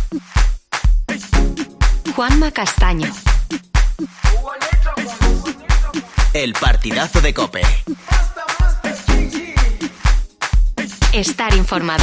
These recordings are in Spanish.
Juanma Castaño. El partidazo de COPE. Estar informado.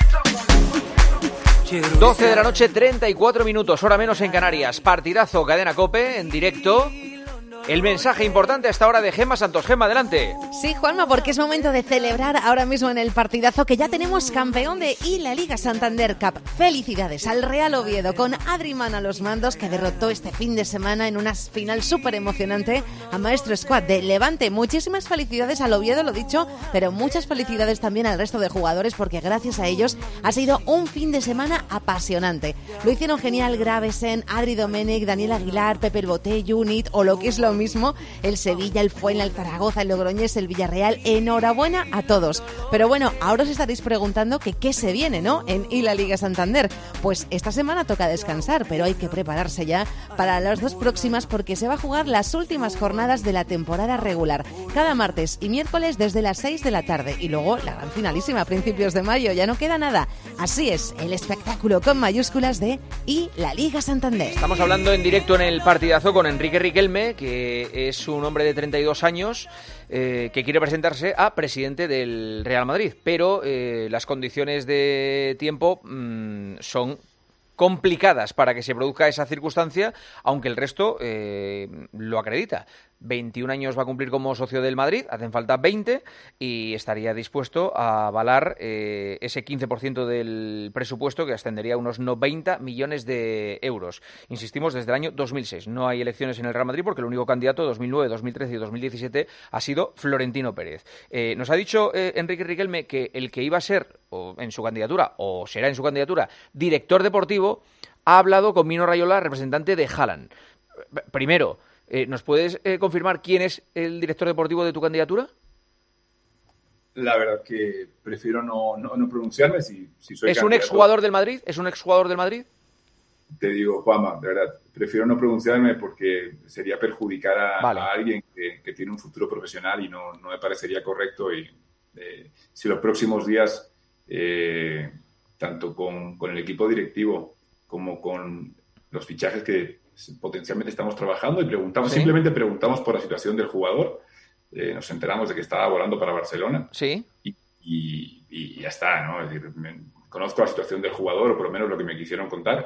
12 de la noche, 34 minutos, hora menos en Canarias. Partidazo, cadena COPE, en directo. El mensaje importante a esta hora de Gemma Santos. Gemma, adelante. Sí, Juanma, porque es momento de celebrar ahora mismo en el partidazo que ya tenemos campeón de la Liga Santander Cup. Felicidades al Real Oviedo con Adri Man a los mandos, que derrotó este fin de semana en una final súper emocionante a Maestro Squad de Levante. Muchísimas felicidades al Oviedo, lo dicho, pero muchas felicidades también al resto de jugadores, porque gracias a ellos ha sido un fin de semana apasionante. Lo hicieron genial Gravesen, Adri Domènech, Daniel Aguilar, Pepe el Botell, Unit o lo que es lo mismo, el Sevilla, el Fuenla, el Zaragoza, el Logroñés, el Villarreal. Enhorabuena a todos. Pero bueno, ahora os estaréis preguntando que qué se viene, ¿no? En la Liga Santander. Pues esta semana toca descansar, pero hay que prepararse ya para las dos próximas, porque se va a jugar las últimas jornadas de la temporada regular, cada martes y miércoles desde las 6 de la tarde, y luego la gran finalísima a principios de mayo. Ya no queda nada. Así es, el espectáculo con mayúsculas de la Liga Santander. Estamos hablando en directo en el partidazo con Enrique Riquelme, que es un hombre de 32 años que quiere presentarse a presidente del Real Madrid, pero las condiciones de tiempo son complicadas para que se produzca esa circunstancia, aunque el resto lo acredita. 21 años va a cumplir como socio del Madrid, hacen falta 20, y estaría dispuesto a avalar ese 15% del presupuesto, que ascendería a unos 90 millones de euros. Insistimos, desde el año 2006. No hay elecciones en el Real Madrid porque el único candidato 2009, 2013 y 2017 ha sido Florentino Pérez. Nos ha dicho Enrique Riquelme que el que iba a ser, o en su candidatura, o será en su candidatura, director deportivo, ha hablado con Mino Raiola, representante de Haaland. Primero, ¿nos puedes confirmar quién es el director deportivo de tu candidatura? La verdad que prefiero no pronunciarme si soy ¿Es un exjugador del Madrid? ¿Es un exjugador del Madrid? Te digo, Juanma, de verdad, prefiero no pronunciarme porque sería perjudicar a alguien que tiene un futuro profesional, y no me parecería correcto. Y si los próximos días, tanto con el equipo directivo como con los fichajes que potencialmente estamos trabajando, y simplemente preguntamos por la situación del jugador, nos enteramos de que estaba volando para Barcelona, sí, y ya está, ¿no? Es decir, conozco la situación del jugador, o por lo menos lo que me quisieron contar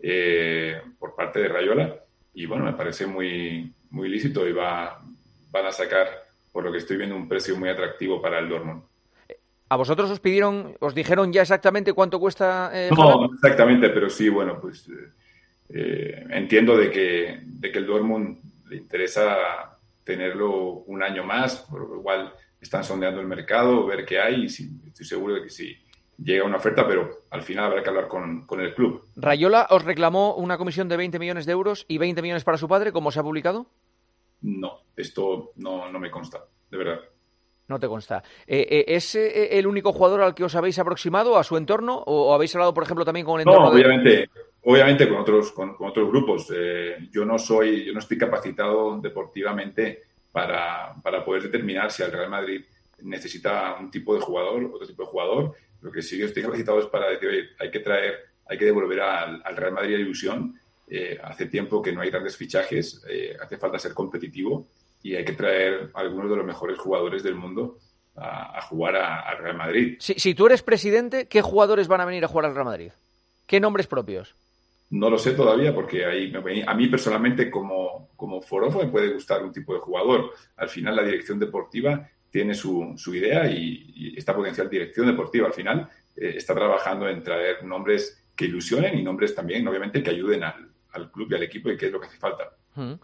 por parte de Raiola, y bueno, me parece muy, muy lícito, y van a sacar, por lo que estoy viendo, un precio muy atractivo para el Dortmund. ¿A vosotros os dijeron ya exactamente cuánto cuesta? No exactamente, pero sí, bueno, pues entiendo de que el Dortmund le interesa tenerlo un año más, por lo igual están sondeando el mercado, ver qué hay, y estoy seguro de que sí llega una oferta, pero al final habrá que hablar con el club. ¿Raiola os reclamó una comisión de 20 millones de euros y 20 millones para su padre, como se ha publicado? No, esto no me consta, de verdad. No te consta. ¿Es el único jugador al que os habéis aproximado, a su entorno, o habéis hablado, por ejemplo, también con el entorno? No, obviamente con otros grupos. Yo no estoy capacitado deportivamente para poder determinar si el Real Madrid necesita un tipo de jugador, otro tipo de jugador. Lo que sí estoy capacitado es para decir, oye, hay que devolver al Real Madrid la ilusión. Hace tiempo que no hay grandes fichajes, hace falta ser competitivo, y hay que traer a algunos de los mejores jugadores del mundo a jugar al Real Madrid. Si tú eres presidente, ¿qué jugadores van a venir a jugar al Real Madrid? ¿Qué nombres propios? No lo sé todavía, porque a mí personalmente como forofo me puede gustar un tipo de jugador. Al final la dirección deportiva tiene su idea, y esta potencial dirección deportiva al final está trabajando en traer nombres que ilusionen y nombres también, obviamente, que ayuden al club y al equipo, y que es lo que hace falta.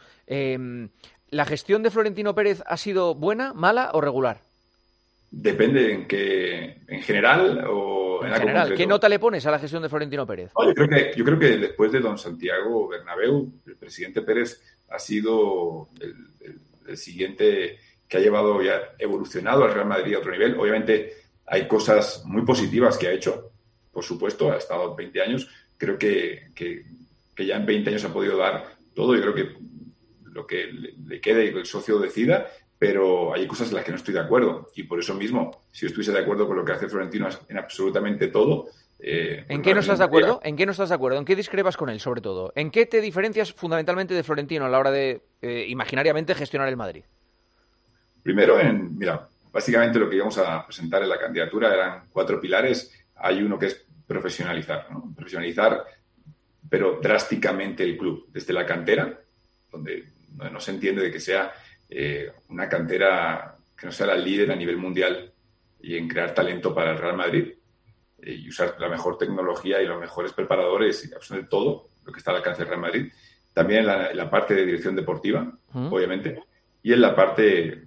¿La gestión de Florentino Pérez ha sido buena, mala o regular? Depende en general o en algo concreto. ¿Qué nota le pones a la gestión de Florentino Pérez? No, yo creo que después de don Santiago Bernabéu, el presidente Pérez ha sido el siguiente que ha llevado y ha evolucionado al Real Madrid a otro nivel. Obviamente hay cosas muy positivas que ha hecho, por supuesto, ha estado 20 años. Creo que ya en 20 años ha podido dar todo. Yo creo que lo que le quede y que el socio decida, pero hay cosas en las que no estoy de acuerdo, y por eso mismo, si yo estuviese de acuerdo con lo que hace Florentino en absolutamente todo, ¿En qué no estás de acuerdo? ¿En qué no estás de acuerdo? ¿En qué discrepas con él, sobre todo? ¿En qué te diferencias fundamentalmente de Florentino a la hora de, imaginariamente, gestionar el Madrid? Primero, mira, básicamente lo que íbamos a presentar en la candidatura eran 4 pilares. Hay uno que es profesionalizar, ¿no? Profesionalizar, pero drásticamente el club, desde la cantera, donde no se entiende de que sea una cantera que no sea la líder a nivel mundial y en crear talento para el Real Madrid y usar la mejor tecnología y los mejores preparadores y absolutamente todo lo que está al alcance del Real Madrid. También en la parte de dirección deportiva, obviamente, y en la parte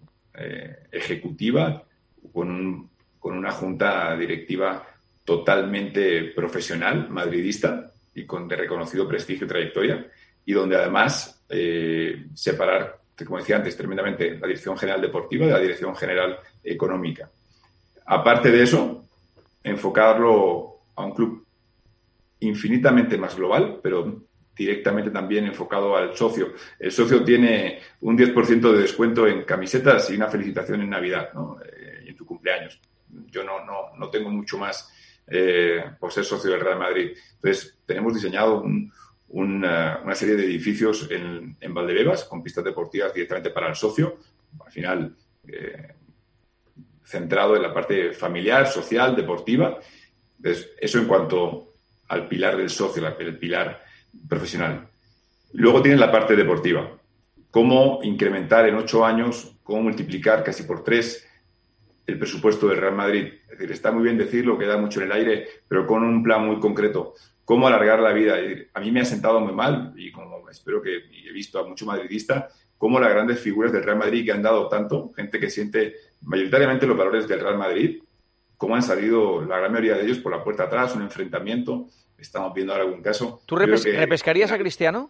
ejecutiva con una junta directiva totalmente profesional, madridista y de reconocido prestigio y trayectoria, y donde además separar, como decía antes, tremendamente la Dirección General Deportiva de la Dirección General Económica. Aparte de eso, enfocarlo a un club infinitamente más global, pero directamente también enfocado al socio. El socio tiene un 10% de descuento en camisetas y una felicitación en Navidad, ¿no? Y en tu cumpleaños. Yo no tengo mucho más por ser socio del Real Madrid. Entonces, tenemos diseñado una serie de edificios en Valdebebas con pistas deportivas directamente para el socio. Al final, centrado en la parte familiar, social, deportiva. Entonces, eso en cuanto al pilar del socio, el pilar profesional. Luego tienes la parte deportiva. Cómo incrementar en 8 años, cómo multiplicar casi por 3 el presupuesto del Real Madrid. Es decir, está muy bien decirlo, queda mucho en el aire, pero con un plan muy concreto. Cómo alargar la vida. A mí me ha sentado muy mal, y como espero que he visto a mucho madridista, cómo las grandes figuras del Real Madrid que han dado tanto, gente que siente mayoritariamente los valores del Real Madrid, cómo han salido la gran mayoría de ellos por la puerta atrás, un enfrentamiento. Estamos viendo ahora algún caso. ¿Tú repescarías a Cristiano?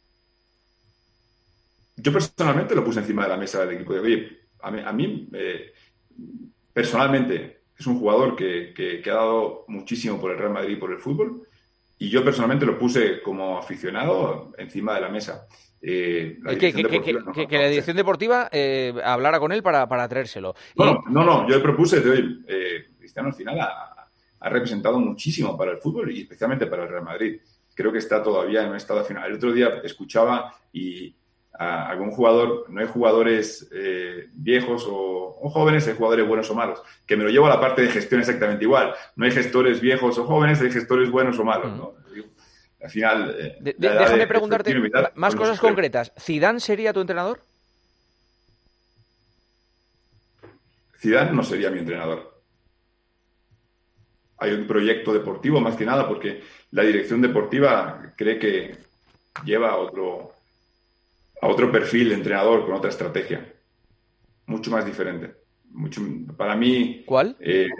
Yo personalmente lo puse encima de la mesa del equipo. Oye, a mí personalmente es un jugador que ha dado muchísimo por el Real Madrid y por el fútbol, y yo personalmente lo puse como aficionado encima de la mesa. Que la dirección deportiva hablara con él para traérselo. No, yo le propuse, Cristiano al final ha representado muchísimo para el fútbol y especialmente para el Real Madrid. Creo que está todavía en un estado final. El otro día escuchaba y a algún jugador, no hay jugadores viejos o jóvenes, hay jugadores buenos o malos, que me lo llevo a la parte de gestión exactamente igual. No hay gestores viejos o jóvenes, hay gestores buenos o malos, ¿no? Al final... déjame preguntarte más cosas concretas. ¿Zidane sería tu entrenador? Zidane no sería mi entrenador. Hay un proyecto deportivo, más que nada, porque la dirección deportiva cree que lleva a otro perfil de entrenador con otra estrategia. Mucho más diferente. Para mí... ¿Cuál?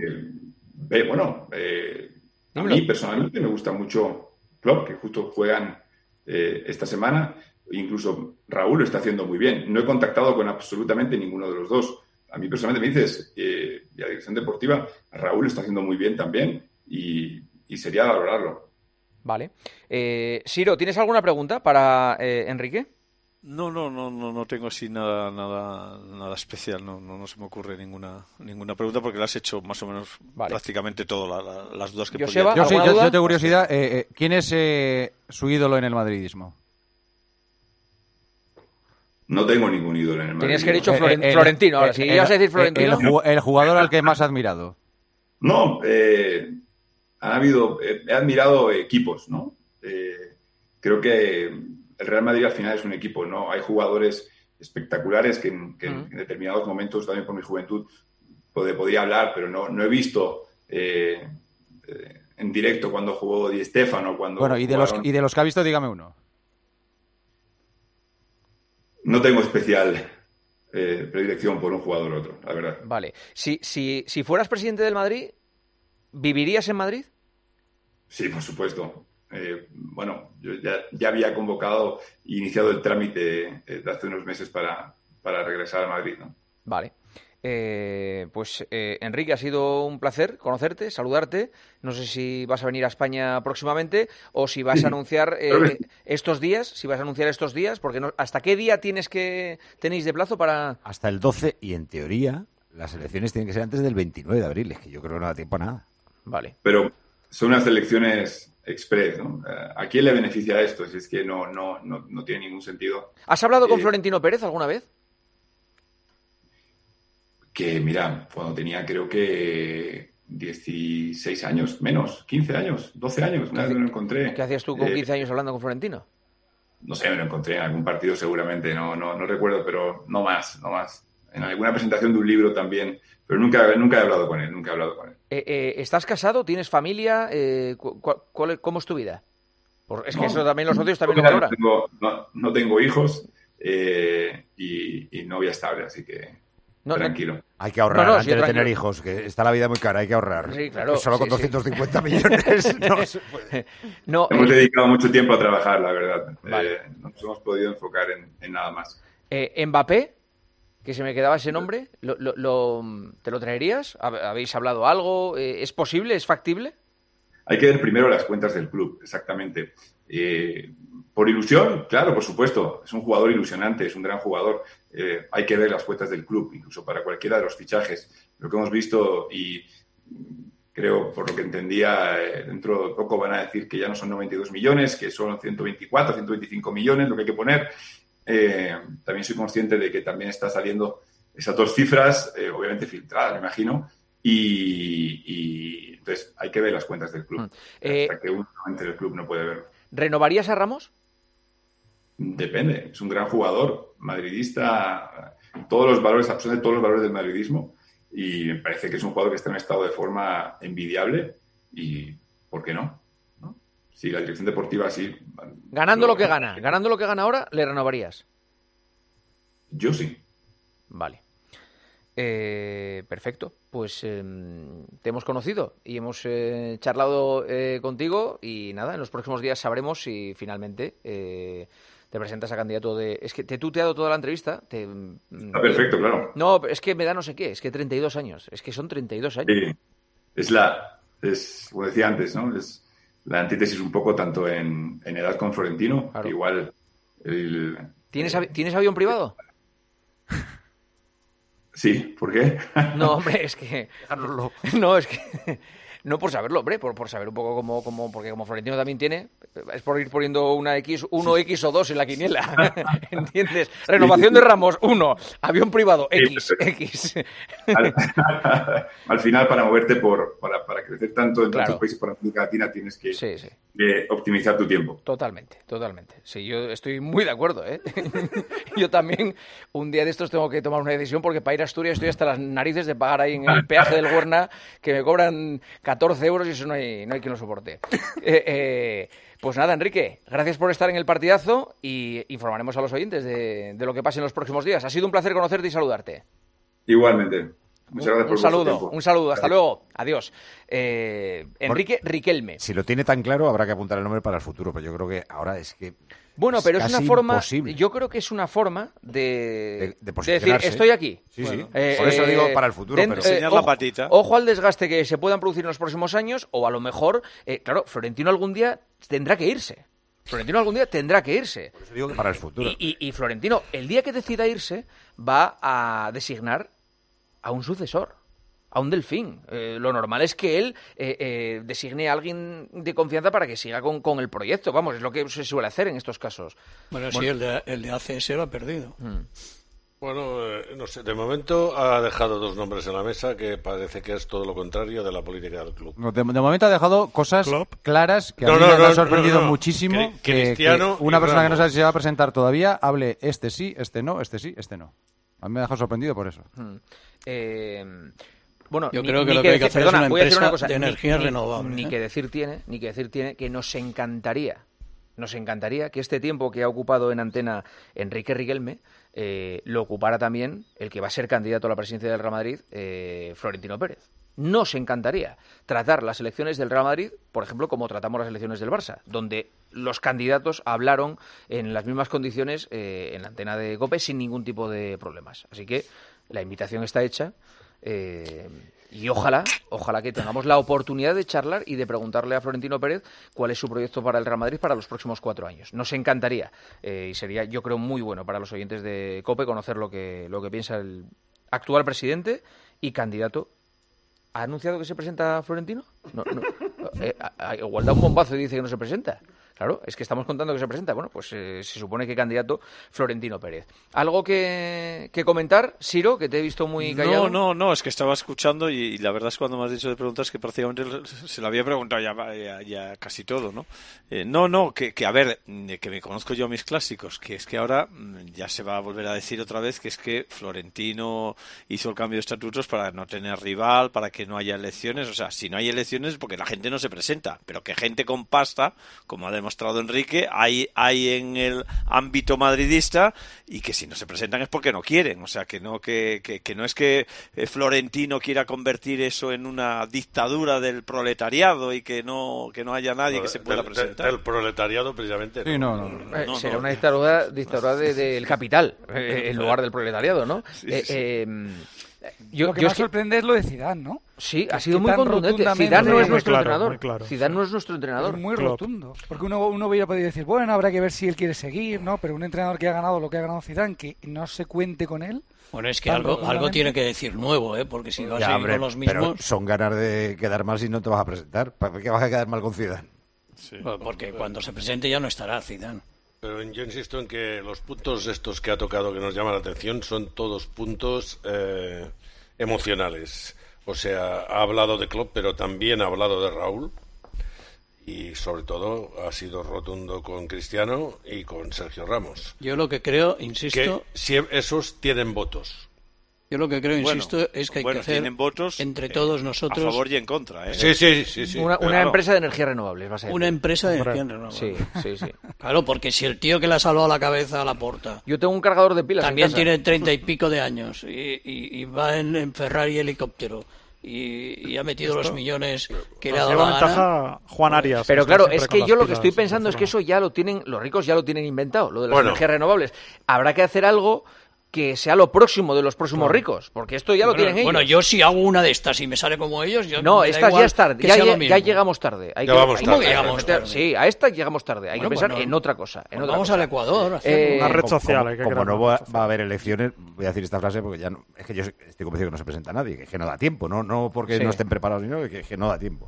A mí personalmente me gusta mucho Klopp, que justo juegan esta semana. Incluso Raúl lo está haciendo muy bien. No he contactado con absolutamente ninguno de los dos. A mí personalmente me dices, la dirección deportiva, Raúl lo está haciendo muy bien también y sería valorarlo. Vale. Siro, ¿tienes alguna pregunta para Enrique? No tengo así nada especial. No se me ocurre ninguna pregunta porque la has hecho más o menos prácticamente todas las dudas que podía. Yo tengo curiosidad. ¿Quién es su ídolo en el madridismo? No tengo ningún ídolo en el Madrid. Tenías que haber dicho Florentino. Ahora, si ibas a decir Florentino... El jugador al que más has admirado. No, he admirado equipos, ¿no? Creo que el Real Madrid al final es un equipo, ¿no? Hay jugadores espectaculares que en determinados momentos, también por mi juventud, podía hablar, pero no he visto en directo cuando jugó Di Stéfano. Bueno, y de los que ha visto, dígame uno. No tengo especial predilección por un jugador u otro, la verdad. Vale. Si fueras presidente del Madrid, ¿vivirías en Madrid? Sí, por supuesto. Yo ya había convocado e iniciado el trámite de hace unos meses para regresar a Madrid, ¿no? Vale. Enrique, ha sido un placer conocerte, saludarte. No sé si vas a venir a España próximamente o si vas a anunciar estos días, porque ¿hasta qué día tenéis de plazo para...? Hasta el 12 y en teoría las elecciones tienen que ser antes del 29 de abril, es que yo creo que no da tiempo a nada. Vale. Pero son unas elecciones express, ¿no? ¿A quién le beneficia esto? Si es que no tiene ningún sentido. ¿Has hablado con Florentino Pérez alguna vez? Que, mira, cuando tenía creo que 16 años, menos, 15 años, 12 años, una vez me lo encontré. ¿Qué hacías tú con 15 años hablando con Florentino? No sé, me lo encontré en algún partido seguramente, no recuerdo, pero no más. En alguna presentación de un libro también, pero nunca he hablado con él, ¿Estás casado? ¿Tienes familia? ¿Cómo es tu vida? Es que eso también los socios también lo valoran. No tengo hijos y novia estable, así que tranquilo. Hay que ahorrar antes de tener hijos, que está la vida muy cara, hay que ahorrar. Sí, claro. Solo con 250 millones no se puede. Hemos dedicado mucho tiempo a trabajar, la verdad. Vale. No nos hemos podido enfocar en nada más. ¿Mbappé? Que se me quedaba ese nombre, ¿te lo traerías? ¿Habéis hablado algo? ¿Es posible? ¿Es factible? Hay que ver primero las cuentas del club, exactamente. Por ilusión, claro, por supuesto. Es un jugador ilusionante, es un gran jugador. Hay que ver las cuentas del club, incluso para cualquiera de los fichajes. Lo que hemos visto y creo, por lo que entendía, dentro de poco van a decir que ya no son 92 millones, que son 124, 125 millones lo que hay que poner. También soy consciente de que también está saliendo esas dos cifras, obviamente filtradas, me imagino, y entonces hay que ver las cuentas del club. Hasta que únicamente el club no puede verlo. ¿Renovarías a Ramos? Depende, es un gran jugador, madridista, todos los valores, absolutamente todos los valores del madridismo, y me parece que es un jugador que está en un estado de forma envidiable y ¿por qué no? Si la dirección deportiva sí. Ganando lo que gana ahora, ¿le renovarías? Yo sí. Vale. Perfecto. Pues te hemos conocido y hemos charlado contigo y nada, en los próximos días sabremos si finalmente te presentas a candidato de... Es que te he tuteado toda la entrevista. Está perfecto, claro. No, es que me da no sé qué, es que 32 años. Es que son 32 años. Sí. Es como decía antes, ¿no? Es la antítesis un poco tanto en edad con Florentino, claro. Igual ¿Tienes avión privado? Sí, ¿por qué? No, hombre, es que... No, es que... No por saberlo, hombre, por saber un poco cómo porque como Florentino también tiene, es por ir poniendo una X, 1X o 2 en la quiniela, ¿entiendes? Renovación de Ramos, 1, avión privado, X. Al final, para moverte, para crecer tanto en tantos países por América Latina, tienes que optimizar tu tiempo. Totalmente. Sí, yo estoy muy de acuerdo, ¿eh? Yo también, un día de estos tengo que tomar una decisión porque para ir a Asturias estoy hasta las narices de pagar ahí en el peaje del Huerna, que me cobran 14 euros y eso no hay quien lo soporte. Pues nada, Enrique, gracias por estar en el partidazo y informaremos a los oyentes de lo que pase en los próximos días. Ha sido un placer conocerte y saludarte. Igualmente. Muchas gracias por vuestro tiempo. Un saludo, hasta luego, adiós. Enrique Riquelme. Si lo tiene tan claro, habrá que apuntar el nombre para el futuro, pero yo creo que ahora es que... Bueno, pero es una forma, imposible. yo creo que es una forma de decir, estoy aquí. Sí, bueno, sí. Por eso digo para el futuro, pero enseñar la patita. Ojo al desgaste que se puedan producir en los próximos años, o a lo mejor, claro, Florentino algún día tendrá que irse. Por eso digo que para el futuro. Y Florentino, el día que decida irse, va a designar a un sucesor, a un delfín. Lo normal es que él designe a alguien de confianza para que siga con el proyecto. Vamos, es lo que se suele hacer en estos casos. Bueno, sí, el de ACS lo ha perdido. Bueno, no sé, de momento ha dejado dos nombres en la mesa que parece que es todo lo contrario de la política del club. De momento ha dejado cosas claras que a mí me han sorprendido muchísimo. Que una persona que no sabe si se va a presentar todavía hable este sí, este no, este sí, este no. A mí me ha dejado sorprendido por eso. Bueno, yo creo que lo que hay que hacer es una empresa de energía renovable. Ni que decir tiene que nos encantaría que este tiempo que ha ocupado en antena Enrique Riquelme lo ocupara también el que va a ser candidato a la presidencia del Real Madrid, Florentino Pérez. Nos encantaría tratar las elecciones del Real Madrid, por ejemplo, como tratamos las elecciones del Barça, donde los candidatos hablaron en las mismas condiciones en la antena de COPE sin ningún tipo de problemas. Así que la invitación está hecha. Y ojalá que tengamos la oportunidad de charlar y de preguntarle a Florentino Pérez cuál es su proyecto para el Real Madrid para los próximos 4 años. Nos encantaría y sería, yo creo, muy bueno para los oyentes de COPE conocer lo que piensa el actual presidente y candidato ¿Ha anunciado que se presenta Florentino? No. Igual da un bombazo y dice que no se presenta. Claro, es que estamos contando que se presenta. Bueno, pues se supone que candidato Florentino Pérez. ¿Algo que comentar, Siro, que te he visto muy callado? No, es que estaba escuchando y la verdad es que cuando me has dicho de preguntas que prácticamente se lo había preguntado ya casi todo, ¿no? Que a ver, que me conozco yo a mis clásicos, que es que ahora ya se va a volver a decir otra vez que es que Florentino hizo el cambio de estatutos para no tener rival, para que no haya elecciones. O sea, si no hay elecciones es porque la gente no se presenta, pero que gente con pasta, como ha demostrado Enrique, hay en el ámbito madridista, y que si no se presentan es porque no quieren. O sea, que no es que Florentino quiera convertir eso en una dictadura del proletariado y que no haya nadie que se pueda presentar. El proletariado, precisamente. Sí, será una dictadura del capital en lugar del proletariado, ¿no? Sí. Lo que más sorprende es lo de Zidane, ¿no? Sí, ha sido muy contundente. Zidane no es nuestro entrenador. Claro. Zidane no es nuestro entrenador. Es muy rotundo. Porque uno hubiera podido decir, bueno, habrá que ver si él quiere seguir, ¿no? Pero un entrenador que ha ganado lo que ha ganado Zidane, que no se cuente con él. Bueno, es que algo tiene que decir nuevo, ¿eh? Porque si vas a seguir con los mismos... Pero son ganas de quedar mal si no te vas a presentar. ¿Para qué vas a quedar mal con Zidane? Sí. Porque cuando se presente ya no estará Zidane. Pero yo insisto en que los puntos estos que ha tocado que nos llaman la atención son todos puntos emocionales. O sea, ha hablado de Klopp, pero también ha hablado de Raúl, y sobre todo ha sido rotundo con Cristiano y con Sergio Ramos. Yo lo que creo, insisto... Que esos tienen votos. Yo lo que creo, insisto, es que hay que hacer votos entre todos nosotros... A favor y en contra, ¿eh? Sí. Una empresa de energías renovables, va a ser. Una empresa de energías renovables. Sí. Claro, porque si el tío que le ha salvado la cabeza a Laporta... Yo tengo un cargador de pilas también en casa. Tiene 30 y pico de años y va en Ferrari helicóptero y ha metido los millones que le ha dado la ventaja Juan Arias. Pero claro, es que yo lo que estoy pensando es que eso ya lo tienen, los ricos ya lo tienen inventado, lo de las energías renovables. Habrá que hacer algo que sea lo próximo de los próximos ricos, porque esto ya lo tienen ellos. Bueno, yo si hago una de estas y me sale como ellos... No, estas ya es tarde, ya llegamos tarde. ¿Cómo que llegamos tarde? Sí, a estas llegamos tarde, hay que pensar en otra cosa. Vamos al Ecuador. Una red social. Como no va a haber elecciones, voy a decir esta frase porque ya no, es que yo estoy convencido que no se presenta nadie, que no da tiempo, no porque no estén preparados, sino que no da tiempo.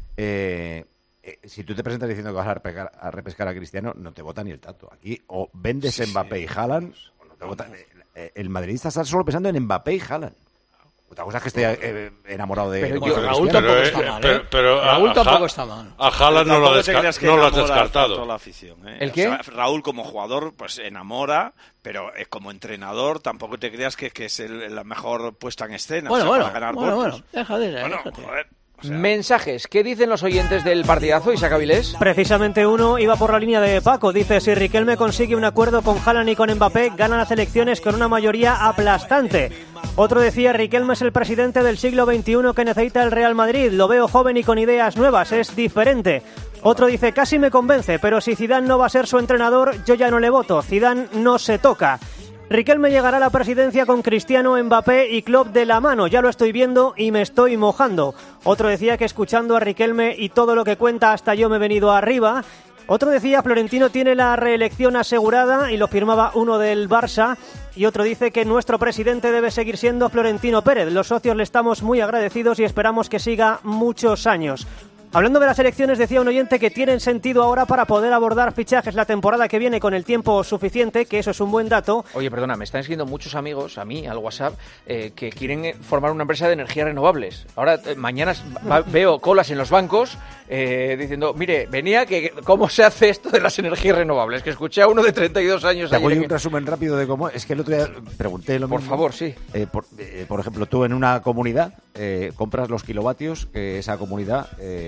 Si tú te presentas diciendo que vas a repescar a Cristiano, no te vota ni el tato. Aquí o vendes Mbappé y Haaland, o no te votan. El madridista está solo pensando en Mbappé y Haaland. Otra cosa es que esté enamorado de... Raúl tampoco está mal, pero Raúl tampoco está mal. A Haaland no lo has descartado. La afición, ¿eh? ¿El qué? O sea, Raúl como jugador pues enamora, pero como entrenador tampoco te creas que es la mejor puesta en escena para ganar votos. Bueno, déjate. Joder. O sea, mensajes, ¿qué dicen los oyentes del partidazo, Isaac Avilés? Precisamente uno iba por la línea de Paco. Dice, si Riquelme consigue un acuerdo con Haaland y con Mbappé, gana las elecciones con una mayoría aplastante. Otro decía, Riquelme es el presidente del siglo XXI que necesita el Real Madrid. Lo veo joven y con ideas nuevas, es diferente. Otro dice, casi me convence, pero si Zidane no va a ser su entrenador, yo ya no le voto. Zidane no se toca. Riquelme llegará a la presidencia con Cristiano, Mbappé y Klopp de la mano. Ya lo estoy viendo y me estoy mojando. Otro decía que escuchando a Riquelme y todo lo que cuenta hasta yo me he venido arriba. Otro decía Florentino tiene la reelección asegurada y lo firmaba uno del Barça. Y otro dice que nuestro presidente debe seguir siendo Florentino Pérez. Los socios le estamos muy agradecidos y esperamos que siga muchos años. Hablando de las elecciones, decía un oyente que tienen sentido ahora para poder abordar fichajes la temporada que viene con el tiempo suficiente, que eso es un buen dato. Oye, perdona, me están escribiendo muchos amigos, a mí, al WhatsApp, que quieren formar una empresa de energías renovables. Ahora, mañana veo colas en los bancos diciendo, mire, venía, que ¿cómo se hace esto de las energías renovables? Que escuché a uno de 32 años. Te hago un resumen rápido de cómo... Es que el otro día pregunté lo mismo. Por favor, sí. Por ejemplo, tú en una comunidad compras los kilovatios que esa comunidad...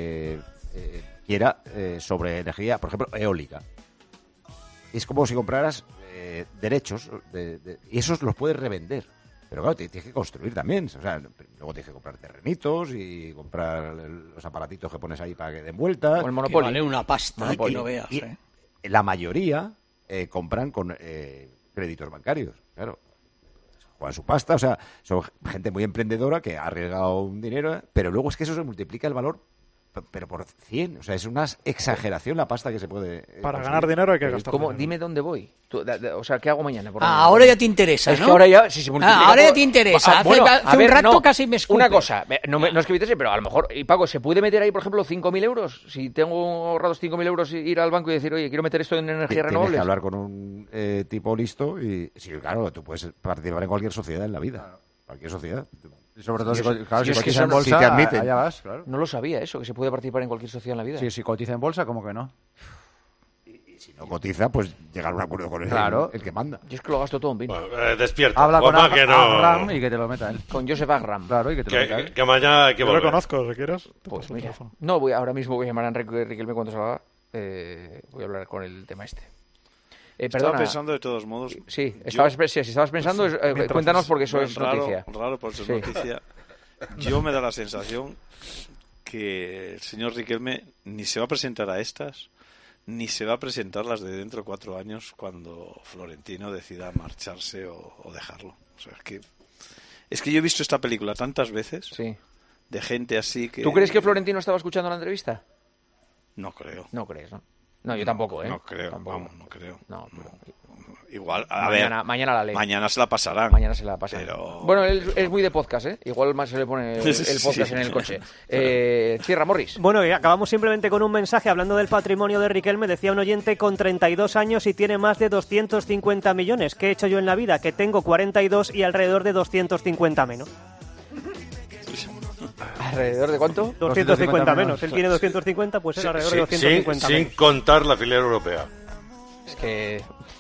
quiera sobre energía, por ejemplo, eólica. Es como si compraras derechos y esos los puedes revender. Pero claro, tienes que construir también. O sea, luego tienes que comprar terrenitos y comprar los aparatitos que pones ahí para que den vueltas. Con el Monopoly. Que vale una pasta, y no veas. La mayoría compran con créditos bancarios, claro. Juegan su pasta, o sea, son gente muy emprendedora que ha arriesgado un dinero, pero luego es que eso se multiplica el valor pero por 100. O sea, es una exageración la pasta que se puede... Para ganar dinero hay que gastar dinero. Dime dónde voy. O sea, ¿qué hago mañana? Ahora ya te interesa, ¿no? Es que ahora ya... Si se multiplica ahora ya te interesa. Hace un rato casi me escupes. Una cosa, no es que me interese, pero a lo mejor, y Paco, ¿se puede meter ahí, por ejemplo, 5.000 euros? Si tengo ahorrados 5.000 euros, ir al banco y decir, oye, quiero meter esto en energías renovables. Tienes que hablar con un tipo listo y, sí, claro, tú puedes participar en cualquier sociedad en la vida. Cualquier sociedad. Y sobre todo, si es que cotiza en bolsa, te admiten. allá vas, claro. No lo sabía eso, que se puede participar en cualquier sociedad en la vida. Sí, si cotiza en bolsa, ¿cómo que no? Y si no cotiza, pues llegar a un acuerdo con el que manda. Yo es que lo gasto todo en vino. Despierta. Habla con Agram y que te lo meta él. Con Joseph Agram. Claro, y que te lo meta él. Que mañana hay que volver. Yo lo conozco, si quieres. Pues mira, ahora mismo voy a llamar a Enrique Riquelme cuando salga. Voy a hablar con el tema este. Estaba pensando de todos modos. Sí, si estabas pensando, cuéntanos porque eso es noticia. Raro por ser noticia. Yo me da la sensación que el señor Riquelme ni se va a presentar a estas, ni se va a presentar las de dentro de 4 años cuando Florentino decida marcharse o dejarlo. O sea, es que yo he visto esta película tantas veces de gente así que... ¿Tú crees que Florentino estaba escuchando la entrevista? No creo. No crees, ¿no? No, yo tampoco, ¿eh? No creo, tampoco. Vamos, no creo. No. Igual, mañana la ley. Mañana se la pasarán. Mañana se la pasarán. Pero... Bueno, él es muy de podcast, ¿eh? Igual más se le pone el podcast en el coche. Cierra, Morris. Bueno, y acabamos simplemente con un mensaje hablando del patrimonio de Riquelme. Decía un oyente con 32 años y tiene más de 250 millones. ¿Qué he hecho yo en la vida? Que tengo 42 y alrededor de 250 menos. ¿Alrededor de cuánto? 250 menos. Él tiene 250, pues es alrededor de 250 menos. Sin contar la filial europea. Es que...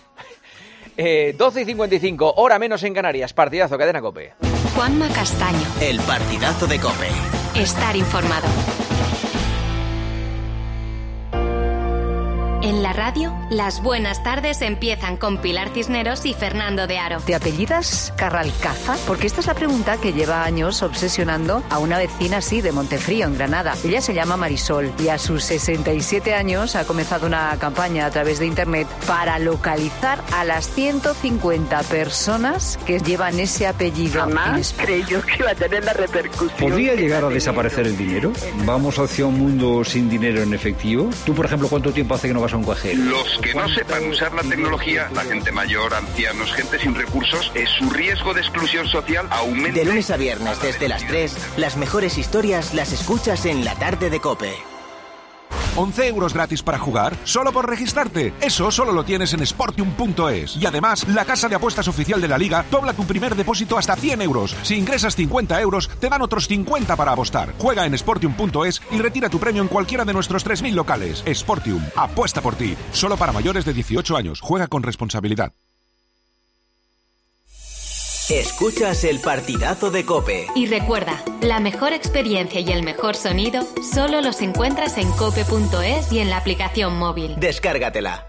12:55, hora menos en Canarias. Partidazo, Cadena COPE. Juanma Castaño. El partidazo de COPE. Estar informado. En la radio, las buenas tardes empiezan con Pilar Cisneros y Fernando de Aro. ¿Te apellidas Carralcaza? Porque esta es la pregunta que lleva años obsesionando a una vecina así de Montefrío, en Granada. Ella se llama Marisol y a sus 67 años ha comenzado una campaña a través de internet para localizar a las 150 personas que llevan ese apellido. Jamás creí yo que iba a tener la repercusión. ¿Podría llegar a desaparecer el dinero? ¿Vamos hacia un mundo sin dinero en efectivo? Tú, por ejemplo, ¿cuánto tiempo hace que no vas a un cajero? Los que no sepan usar la tecnología, la gente mayor, ancianos, gente sin recursos, su riesgo de exclusión social aumenta. De lunes a viernes desde las 3, las mejores historias las escuchas en La Tarde de COPE. 11 euros gratis para jugar, solo por registrarte. Eso solo lo tienes en Sportium.es. Y además, la casa de apuestas oficial de la Liga dobla tu primer depósito hasta 100 euros. Si ingresas 50 euros, te dan otros 50 para apostar. Juega en Sportium.es y retira tu premio en cualquiera de nuestros 3.000 locales. Sportium, apuesta por ti. Solo para mayores de 18 años. Juega con responsabilidad. Escuchas el partidazo de COPE. Y recuerda, la mejor experiencia y el mejor sonido solo los encuentras en cope.es y en la aplicación móvil. Descárgatela.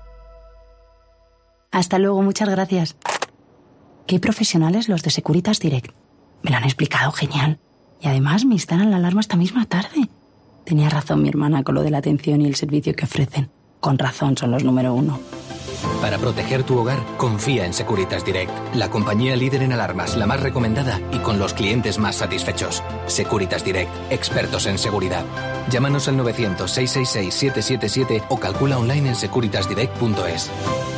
Hasta luego, muchas gracias. Qué profesionales los de Securitas Direct. Me lo han explicado genial. Y además me instalan la alarma esta misma tarde. Tenía razón mi hermana con lo de la atención y el servicio que ofrecen. Con razón son los número 1. Para proteger tu hogar, confía en Securitas Direct, la compañía líder en alarmas, la más recomendada y con los clientes más satisfechos. Securitas Direct, expertos en seguridad. Llámanos al 900-666-777 o calcula online en securitasdirect.es.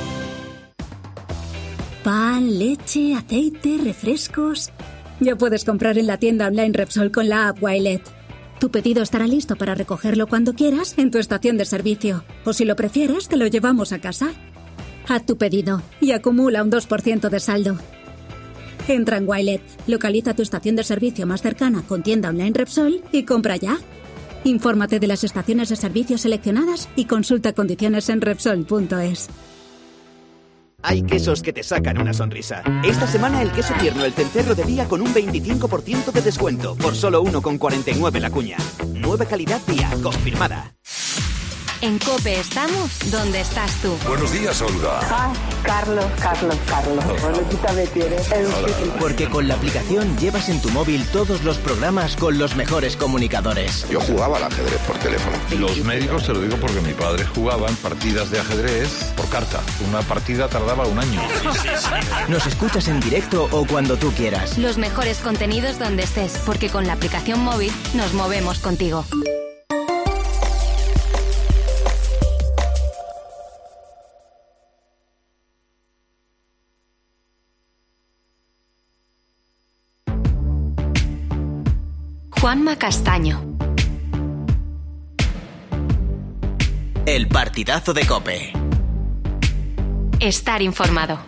Pan, leche, aceite, refrescos... Ya puedes comprar en la tienda online Repsol con la app Wilet. Tu pedido estará listo para recogerlo cuando quieras en tu estación de servicio. O si lo prefieres, te lo llevamos a casa. Haz tu pedido y acumula un 2% de saldo. Entra en Wilet, localiza tu estación de servicio más cercana con tienda online Repsol y compra ya. Infórmate de las estaciones de servicio seleccionadas y consulta condiciones en Repsol.es. Hay quesos que te sacan una sonrisa. Esta semana el queso tierno El Cencerro de Día con un 25% de descuento por solo 1,49 la cuña. Nueva calidad Día, confirmada. En COPE estamos donde estás tú. Buenos días, Olga. Carlos. Bonita me tienes. Porque con la aplicación llevas en tu móvil todos los programas con los mejores comunicadores. Yo jugaba al ajedrez por teléfono. Los médicos, te lo digo porque mi padre jugaba en partidas de ajedrez por carta. Una partida tardaba un año. Nos escuchas en directo o cuando tú quieras. Los mejores contenidos donde estés, porque con la aplicación móvil nos movemos contigo. Juanma Castaño. El partidazo de COPE. Estar informado.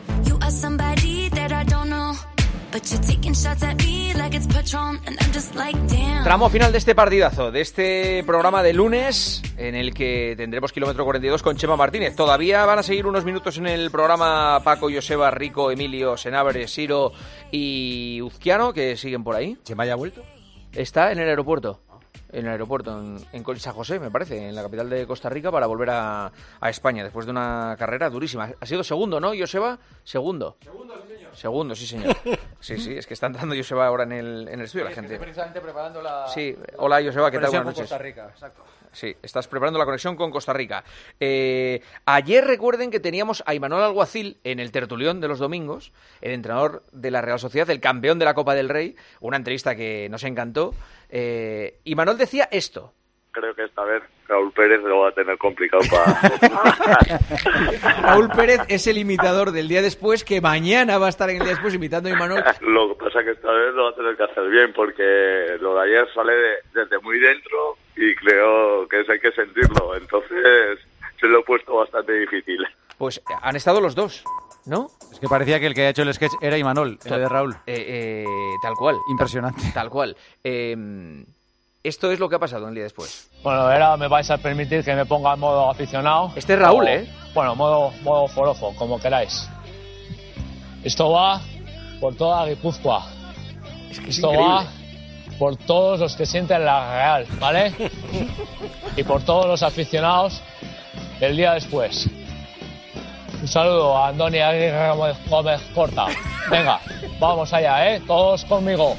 Tramo final de este partidazo, de este programa de lunes, en el que tendremos kilómetro 42 con Chema Martínez. Todavía van a seguir unos minutos en el programa Paco, Joseba, Rico, Emilio, Senabre, Siro y Uzquiano, que siguen por ahí. ¿Chema ya ha vuelto? Está en el aeropuerto. En el aeropuerto, en San José, me parece, en la capital de Costa Rica, para volver a España, después de una carrera durísima. Ha sido segundo, ¿no, Joseba? Segundo. Segundo, sí, señor. Sí, es que está entrando Joseba ahora en el estudio, la gente. Precisamente preparando la... Sí, hola, Joseba, ¿qué tal? Buenas noches. Costa Rica, exacto. Sí, estás preparando la conexión con Costa Rica. Ayer recuerden que teníamos a Imanol Alguacil en el tertulión de los domingos, el entrenador de la Real Sociedad, el campeón de la Copa del Rey, una entrevista que nos encantó. Imanol decía esto. Creo que esta vez Raúl Pérez lo va a tener complicado para... Raúl Pérez es el imitador del día después, que mañana va a estar en el día después imitando a Imanol. Lo que pasa es que esta vez lo va a tener que hacer bien, porque lo de ayer sale desde muy dentro y creo que eso hay que sentirlo. Entonces se lo he puesto bastante difícil. Pues han estado los dos, ¿no? Es que parecía que el que ha hecho el sketch era Imanol, el de Raúl. Tal cual. Impresionante. Tal cual. Esto es lo que ha pasado un día después. Bueno, ahora me vais a permitir que me ponga en modo aficionado. Este es Raúl, Bueno, modo forofo, como queráis. Esto va por toda Guipúzcoa. Esto va por todos los que sienten la Real, ¿vale? Y por todos los aficionados del día después. Un saludo a Andoni Aguirre Gómez Corta. Venga, vamos allá, todos conmigo.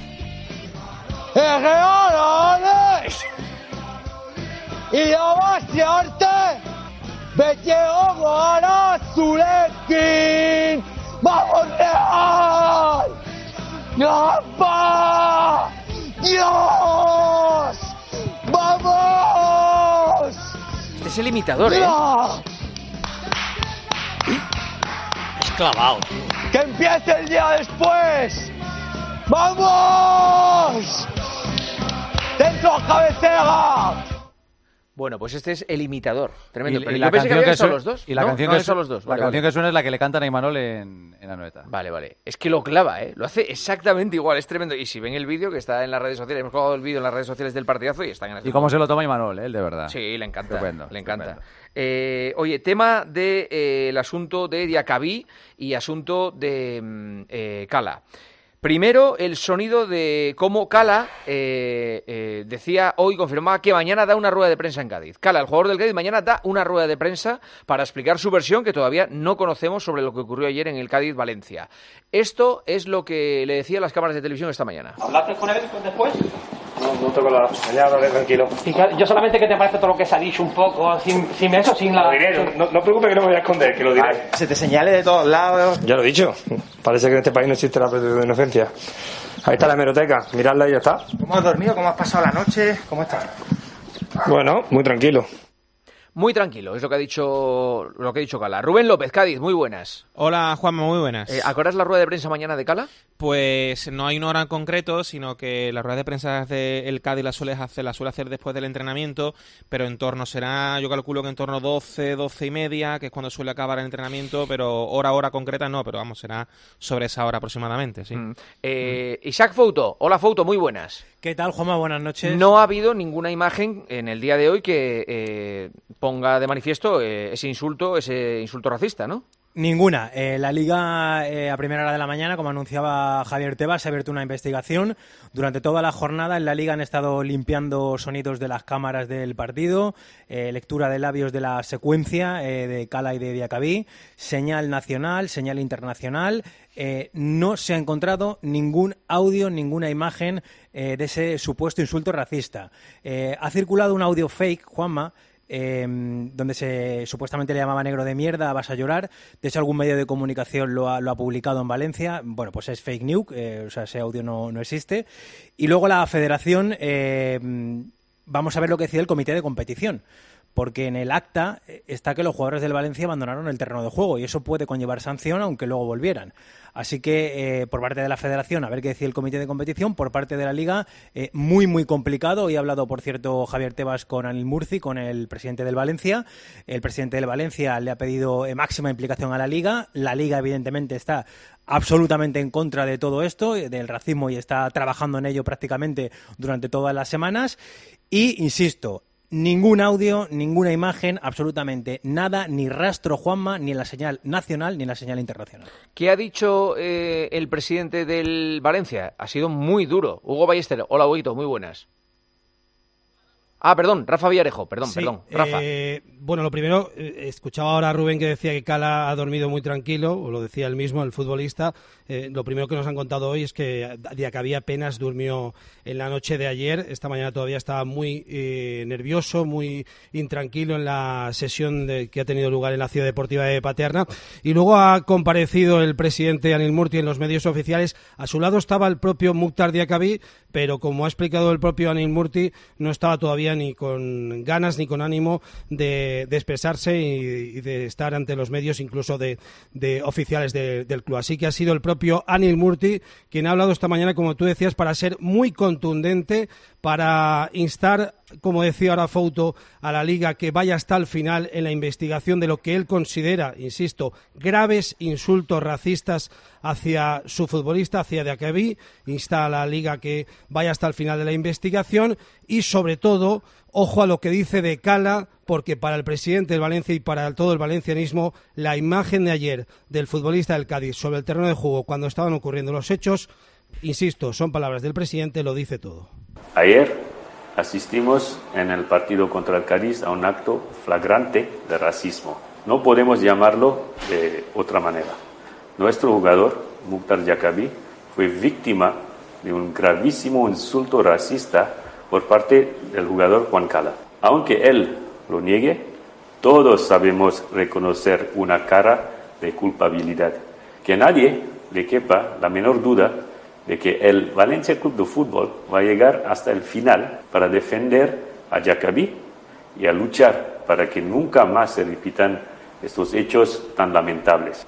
¡Reales! ¡Y la base arte! ¡Vete a Zulekin! ¡Vamos, Real! ¡Gamba! ¡Dios! ¡Vamos! Este es el imitador, Es clavado. ¡Que empiece el día después! ¡Vamos! ¡Dentro, cabecera! Bueno, pues este es el imitador. Tremendo. Y Pero la yo pensé que canción habían que estado suena- los dos. y la ¿no? canción No que han estado su- los dos. La canción que suena es la que le cantan a Imanol en Anoeta. Vale. Es que lo clava, Lo hace exactamente igual, es tremendo. Y si ven el vídeo que está en las redes sociales, hemos colgado el vídeo en las redes sociales del partidazo y están en el... ¿Y cómo se lo toma Imanol, él, de verdad? Sí, le encanta. Estupendo, le encanta. estupendo. Oye, tema de el asunto de Diacabí y asunto de Cala. Primero, el sonido de cómo Cala decía hoy, confirmaba que mañana da una rueda de prensa en Cádiz. Cala, el jugador del Cádiz, mañana da una rueda de prensa para explicar su versión, que todavía no conocemos, sobre lo que ocurrió ayer en el Cádiz-Valencia. Esto es lo que le decía a las cámaras de televisión esta mañana. ¿Hablaste con él después? No tengo la... Mañana hablaré tranquilo. Y yo solamente que te parece todo lo que se ha dicho un poco, sin eso, sin la... Lo diré, no preocupes que no me voy a esconder, que lo diré. Vale. Se te señale de todos lados. Ya lo he dicho. Parece que en este país no existe la presunción de inocencia. Ahí está la hemeroteca, miradla y ya está. ¿Cómo has dormido? ¿Cómo has pasado la noche? ¿Cómo estás? Bueno, muy tranquilo. Muy tranquilo, es lo que ha dicho Cala. Rubén López, Cádiz, muy buenas. Hola, Juanma, muy buenas. ¿Acordas la rueda de prensa mañana de Cala? Pues no hay una hora en concreto, sino que la rueda de prensa del Cádiz la suele hacer después del entrenamiento, pero yo calculo que en torno a 12 y media, que es cuando suele acabar el entrenamiento, pero hora concreta no, pero vamos, será sobre esa hora aproximadamente, sí. Isaac Fouto, hola Fouto, muy buenas. ¿Qué tal, Juanma? Buenas noches. No ha habido ninguna imagen en el día de hoy que ponga de manifiesto ese insulto racista, ¿no? Ninguna. La Liga, a primera hora de la mañana, como anunciaba Javier Tebas, se ha abierto una investigación. Durante toda la jornada en la Liga han estado limpiando sonidos de las cámaras del partido, lectura de labios de la secuencia de Cala y de Diacabí, señal nacional, señal internacional. No se ha encontrado ningún audio, ninguna imagen de ese supuesto insulto racista. Ha circulado un audio fake, Juanma, donde supuestamente le llamaba negro de mierda, vas a llorar. De hecho, algún medio de comunicación lo ha publicado en Valencia. Bueno, pues es fake news, o sea, ese audio no existe. Y luego la federación, vamos a ver lo que decide el comité de competición, porque en el acta está que los jugadores del Valencia abandonaron el terreno de juego y eso puede conllevar sanción aunque luego volvieran. Así que por parte de la Federación, a ver qué decía el Comité de Competición, por parte de la Liga, muy, muy complicado. Hoy ha hablado, por cierto, Javier Tebas con Anil Murci, con el presidente del Valencia. El presidente del Valencia le ha pedido máxima implicación a la Liga. La Liga, evidentemente, está absolutamente en contra de todo esto, del racismo, y está trabajando en ello prácticamente durante todas las semanas. Y, insisto, ningún audio, ninguna imagen, absolutamente nada, ni rastro, Juanma, ni en la señal nacional ni en la señal internacional. ¿Qué ha dicho el presidente del Valencia? Ha sido muy duro. Hugo Ballester, hola Huguito, muy buenas. Perdón, Rafa Villarejo, perdón, Rafa. Bueno, lo primero, escuchaba ahora a Rubén que decía que Cala ha dormido muy tranquilo, o lo decía él mismo, el futbolista. Lo primero que nos han contado hoy es que Diacabí apenas durmió en la noche de ayer. Esta mañana todavía estaba muy nervioso, muy intranquilo en la sesión que ha tenido lugar en la Ciudad Deportiva de Paterna. Y luego ha comparecido el presidente Anil Murti en los medios oficiales. A su lado estaba el propio Mukhtar Diacabí, pero como ha explicado el propio Anil Murti, no estaba todavía ni con ganas ni con ánimo de expresarse y de estar ante los medios, incluso de oficiales del club. Así que ha sido el propio Anil Murti quien ha hablado esta mañana, como tú decías, para ser muy contundente, para instar, como decía ahora Fouto, a la Liga que vaya hasta el final en la investigación de lo que él considera, insisto, graves insultos racistas hacia su futbolista, hacia Diacabí. Insta a la Liga que vaya hasta el final de la investigación y, sobre todo, ojo a lo que dice de Cala, porque para el presidente del Valencia y para todo el valencianismo, la imagen de ayer del futbolista del Cádiz sobre el terreno de juego cuando estaban ocurriendo los hechos, insisto, son palabras del presidente, lo dice todo. Ayer asistimos en el partido contra el Cádiz a un acto flagrante de racismo. No podemos llamarlo de otra manera. Nuestro jugador, Mukhtar Diacabí, fue víctima de un gravísimo insulto racista por parte del jugador Juan Cala. Aunque él lo niegue, todos sabemos reconocer una cara de culpabilidad. Que a nadie le quepa la menor duda de que el Valencia Club de Fútbol va a llegar hasta el final para defender a Diacabí y a luchar para que nunca más se repitan estos hechos tan lamentables.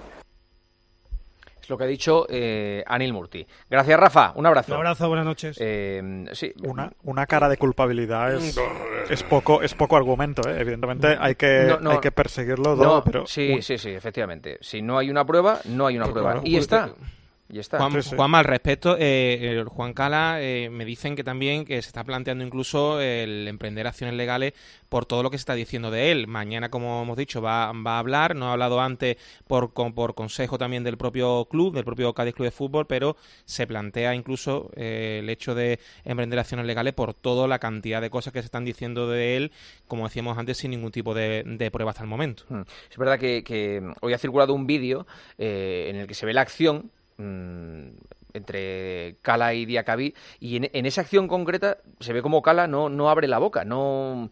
Es lo que ha dicho Anil Murti. Gracias, Rafa. Un abrazo. Un abrazo, buenas noches. Sí. Una cara de culpabilidad es poco argumento, ¿eh? Evidentemente hay que perseguirlo todo, pero... Sí, efectivamente. Si no hay una prueba, no hay una prueba. Claro, y está. Juanma, al respecto, Juan Cala, me dicen que también que se está planteando incluso el emprender acciones legales por todo lo que se está diciendo de él. Mañana, como hemos dicho, va a hablar, no ha hablado antes por consejo también del propio club, del propio Cádiz Club de Fútbol, pero se plantea incluso el hecho de emprender acciones legales por toda la cantidad de cosas que se están diciendo de él, como decíamos antes, sin ningún tipo de prueba hasta el momento. Es verdad que hoy ha circulado un vídeo en el que se ve la acción entre Cala y Diacabí, y en esa acción concreta se ve como Cala no abre la boca, no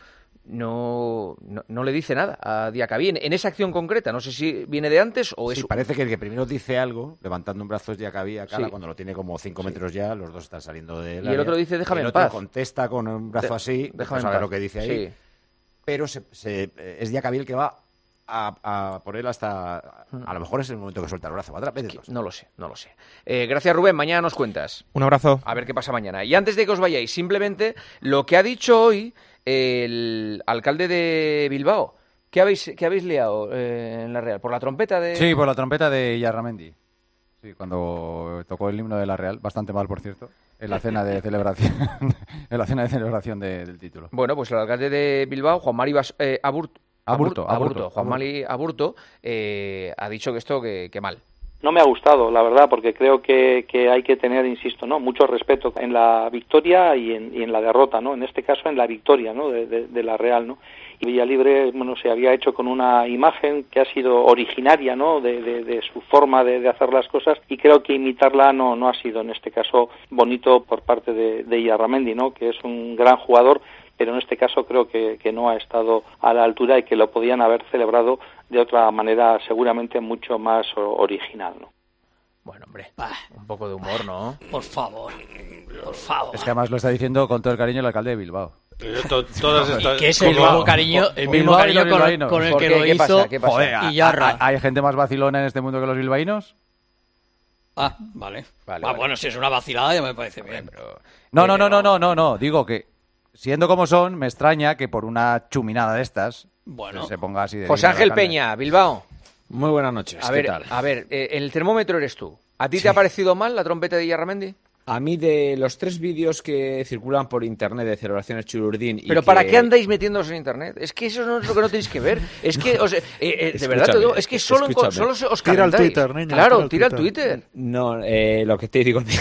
le dice nada a Diacabí en esa acción concreta. No sé si viene de antes o es... Sí, parece que el que primero dice algo, levantando un brazo es Diacabí a Cala, cuando lo tiene como 5 metros ya, los dos están saliendo de él. Y el otro dice, déjame en paz. El otro contesta con un brazo así, déjame saber lo que dice ahí. Sí. Pero es Diacabí el que va a por él hasta... A lo mejor es el momento que suelta el brazo. No lo sé. Gracias, Rubén. Mañana nos cuentas. Un abrazo. A ver qué pasa mañana. Y antes de que os vayáis, simplemente lo que ha dicho hoy el alcalde de Bilbao. ¿Qué habéis liado en la Real? ¿Por la trompeta de...? Sí, por la trompeta de Yarramendi. Sí, cuando tocó el himno de la Real. Bastante mal, por cierto. En la cena de celebración del título. Bueno, pues el alcalde de Bilbao, Juan Mari Juan Mali Aburto ha dicho que esto que mal. No me ha gustado, la verdad, porque creo que hay que tener, insisto, mucho respeto en la victoria y en la derrota, ¿no? En este caso en la victoria, ¿no? de la Real, ¿no? Y Villalibre, se había hecho con una imagen que ha sido originaria, ¿no? de su forma de hacer las cosas, y creo que imitarla no ha sido en este caso bonito por parte de Yarramendi, ¿no? Que es un gran jugador, pero en este caso creo que no ha estado a la altura y que lo podían haber celebrado de otra manera seguramente mucho más original, ¿no? Bueno, hombre, un poco de humor, ¿no? Por favor. Es que además lo está diciendo con todo el cariño el alcalde de Bilbao. Todas estas... Que es el mismo cariño, con el que lo hizo. ¿Qué pasa? Joder, ¿hay gente más vacilona en este mundo que los bilbaínos? Vale. Bueno, si es una vacilada ya me parece bien. No. Digo que, siendo como son, me extraña que por una chuminada de estas se ponga así de... José Ángel Peña, Bilbao. Muy buenas noches. ¿Qué tal? A ver, el termómetro eres tú. ¿A ti te ha parecido mal la trompeta de Illarramendi? A mí, de los 3 vídeos que circulan por internet de celebraciones Chururdín... ¿Pero para qué andáis metiéndoos en internet? Es que eso no es lo que no tenéis que ver. Es que, de verdad te digo, es que solo os calentáis. Tira al Twitter, niño. Claro, tira al Twitter. No, lo que te digo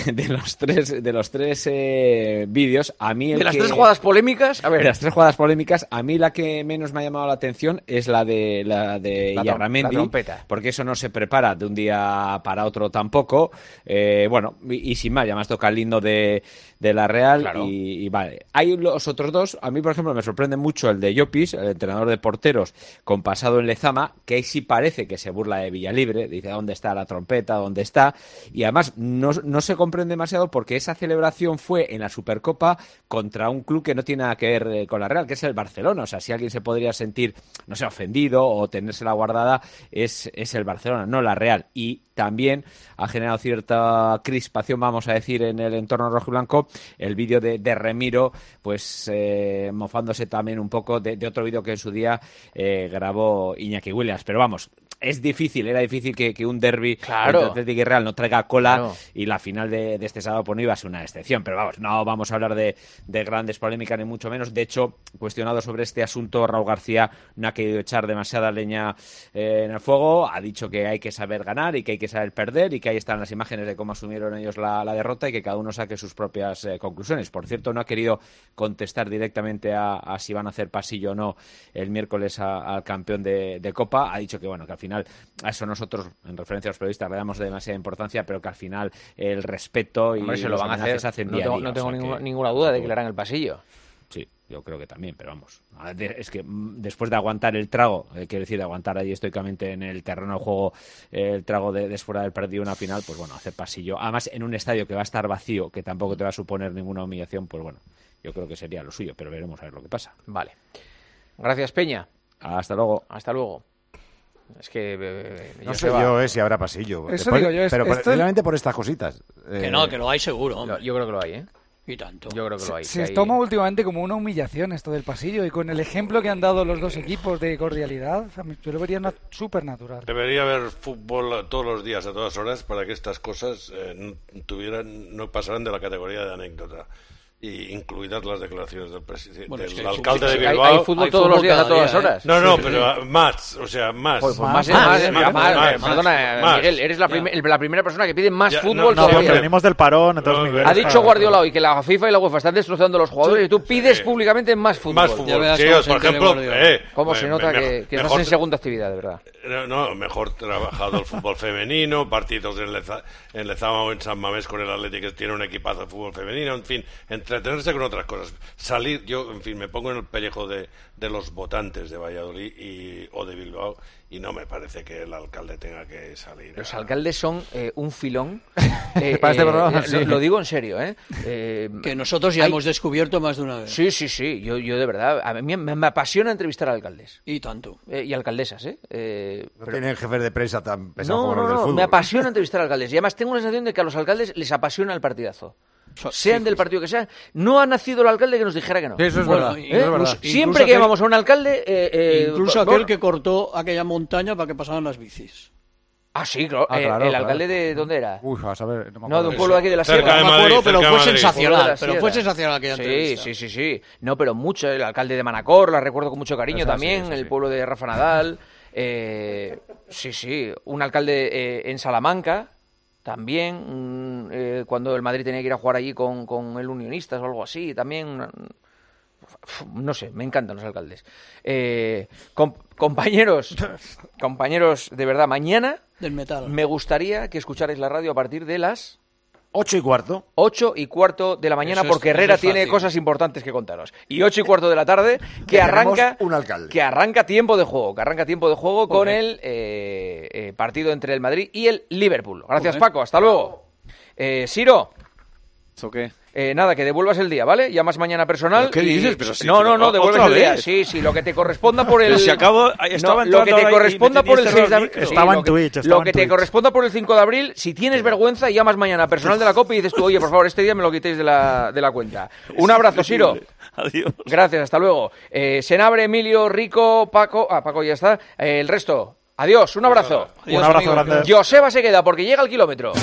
de los tres vídeos, a mí... ¿De las 3 jugadas polémicas? A ver. De las 3 jugadas polémicas, a mí la que menos me ha llamado la atención es la de Illarramendi. La trompeta. Porque eso no se prepara de un día para otro tampoco. Bueno, y sin más, ya más toca el lindo de la Real, claro. Y vale. Hay los otros 2, a mí por ejemplo me sorprende mucho el de Llopis, el entrenador de porteros con pasado en Lezama, que ahí sí parece que se burla de Villalibre, dice ¿dónde está la trompeta? ¿Dónde está? Y además no se comprende demasiado porque esa celebración fue en la Supercopa contra un club que no tiene nada que ver con la Real, que es el Barcelona. O sea, si alguien se podría sentir, no sé, ofendido o tenérsela guardada, es el Barcelona, no la Real. Y también ha generado cierta crispación, vamos a decir, en el entorno rojiblanco el vídeo de Remiro, pues mofándose también un poco de otro vídeo que en su día grabó Iñaki Williams. Pero vamos, era difícil que un derbi entre Atlético y Real no traiga cola, y la final de este sábado pues no iba a ser una excepción. Pero vamos, no vamos a hablar de grandes polémicas ni mucho menos. De hecho, cuestionado sobre este asunto, Raúl García no ha querido echar demasiada leña en el fuego, ha dicho que hay que saber ganar y que hay que saber perder, y que ahí están las imágenes de cómo asumieron ellos la derrota, y que cada uno saque sus propias conclusiones. Por cierto, no ha querido contestar directamente a si van a hacer pasillo o no el miércoles al campeón de Copa. Ha dicho que bueno, que al final a eso nosotros, en referencia a los periodistas, le damos demasiada importancia, pero que al final el respeto y se lo van a hacer. No tengo ninguna duda de que le harán el pasillo. Sí, yo creo que también, pero vamos, es que después de aguantar el trago, quiero decir, de aguantar ahí estoicamente en el terreno de juego el trago después de haber perdido una final, pues bueno, hacer pasillo, además en un estadio que va a estar vacío, que tampoco te va a suponer ninguna humillación, pues bueno, yo creo que sería lo suyo, pero veremos a ver lo que pasa. Vale. Gracias, Peña. Hasta luego. Hasta luego. Es que... no sé yo si habrá pasillo. Eso digo yo. Pero precisamente por estas cositas. Que lo hay seguro. Yo creo que lo hay, ¿eh? Y tanto. Yo creo que lo hay. Se toma últimamente como una humillación esto del pasillo, y con el ejemplo que han dado los dos equipos de cordialidad, yo lo vería súper natural. Debería haber fútbol todos los días, a todas horas, para que estas cosas no pasaran de la categoría de anécdota. Y incluidas las declaraciones del presidente, del alcalde de Bilbao. Hay fútbol todos los días a todas horas. No, pero más, o sea, más. Pues más. Perdona, Miguel, eres la primera persona que pide más fútbol todavía. Porque venimos del parón, entonces Miguel... Ha dicho Guardiola hoy que la FIFA y la UEFA están destrozando a los jugadores, y tú pides públicamente más fútbol. Más fútbol. Sí, por ejemplo... ¿Cómo se nota que estás en segunda actividad, de verdad? No, mejor trabajado el fútbol femenino, partidos en Lezama o en San Mamés con el Atlético, que tiene un equipazo de fútbol femenino, en fin, entretenerse con otras cosas. Salir, yo, en fin, me pongo en el pellejo de los votantes de Valladolid o de Bilbao, y no me parece que el alcalde tenga que salir. Los alcaldes son un filón. Lo digo en serio, que nosotros ya hemos descubierto más de una vez. Sí. Yo de verdad, a mí me apasiona entrevistar a alcaldes. Y tanto. Y alcaldesas, No tienen jefes de prensa tan pesados como los del fútbol. Me apasiona entrevistar a alcaldes. Y además tengo una sensación de que a los alcaldes les apasiona el partidazo. Sean del partido que sean. No ha nacido el alcalde que nos dijera que no. Sí, eso es verdad. Siempre que llamamos a un alcalde... incluso aquel que cortó aquella montaña para que pasaran las bicis. Ah, sí, claro. ¿El alcalde de dónde era? Uy, a saber. No, de un pueblo aquí de la Sierra. No me acuerdo, pero fue sensacional. Fue sensacional aquella entrevista. Sí. No, pero mucho. El alcalde de Manacor, la recuerdo con mucho cariño también. El pueblo de Rafa Nadal. Sí. Un alcalde en Salamanca. También, cuando el Madrid tenía que ir a jugar allí con el Unionistas o algo así, también, no sé, me encantan los alcaldes. Compañeros, de verdad, mañana del metal. Me gustaría que escucharais la radio a partir de las 8:15. 8:15 de la mañana, porque Herrera tiene cosas importantes que contaros. Y 8:15 de la tarde, que arranca tiempo de juego, con el partido entre el Madrid y el Liverpool. Gracias, Paco. Hasta luego. Siro. ¿Eso qué? Nada, que devuelvas el día, ¿vale? Llamas mañana personal. ¿Pero qué dices? Pero sí, no, devuelves el día. Sí, lo que te corresponda por el... Pero si acabo... lo que te corresponda por el 6 de abril... Estaba en Twitch. Lo que te corresponda por el 5 de abril, si tienes vergüenza, llamas mañana personal de la COPE y dices tú, oye, por favor, este día me lo quitéis de la cuenta. Un abrazo, Siro. Adiós. Gracias, hasta luego. Senabre, Emilio, Rico, Paco... Paco ya está. El resto... Adiós, un abrazo. Un abrazo grande. Joseba se queda porque llega al kilómetro.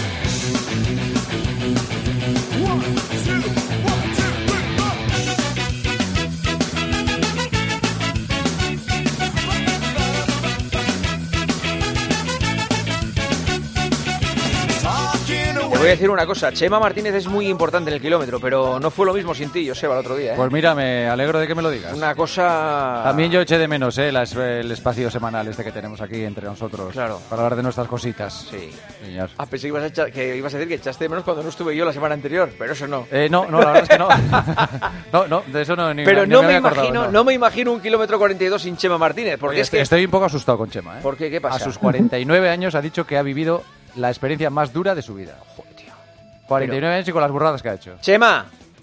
Te voy a decir una cosa, Chema Martínez es muy importante en el kilómetro, pero no fue lo mismo sin ti, Joseba, el otro día, ¿eh? Pues mira, me alegro de que me lo digas. Una cosa... También yo eché de menos, el espacio semanal que tenemos aquí entre nosotros. Claro. Para hablar de nuestras cositas. Sí. Señor. Pensé que ibas a decir que echaste de menos cuando no estuve yo la semana anterior, pero eso no. No, la verdad es que no. no, de eso no. Pero no me imagino un kilómetro 42 sin Chema Martínez, porque Oye, estoy un poco asustado con Chema, ¿eh? ¿Por qué? ¿Qué pasa? A sus 49 años ha dicho que ha vivido la experiencia más dura de su vida. Joder, tío. 49 años y con las burradas que ha hecho. Chema.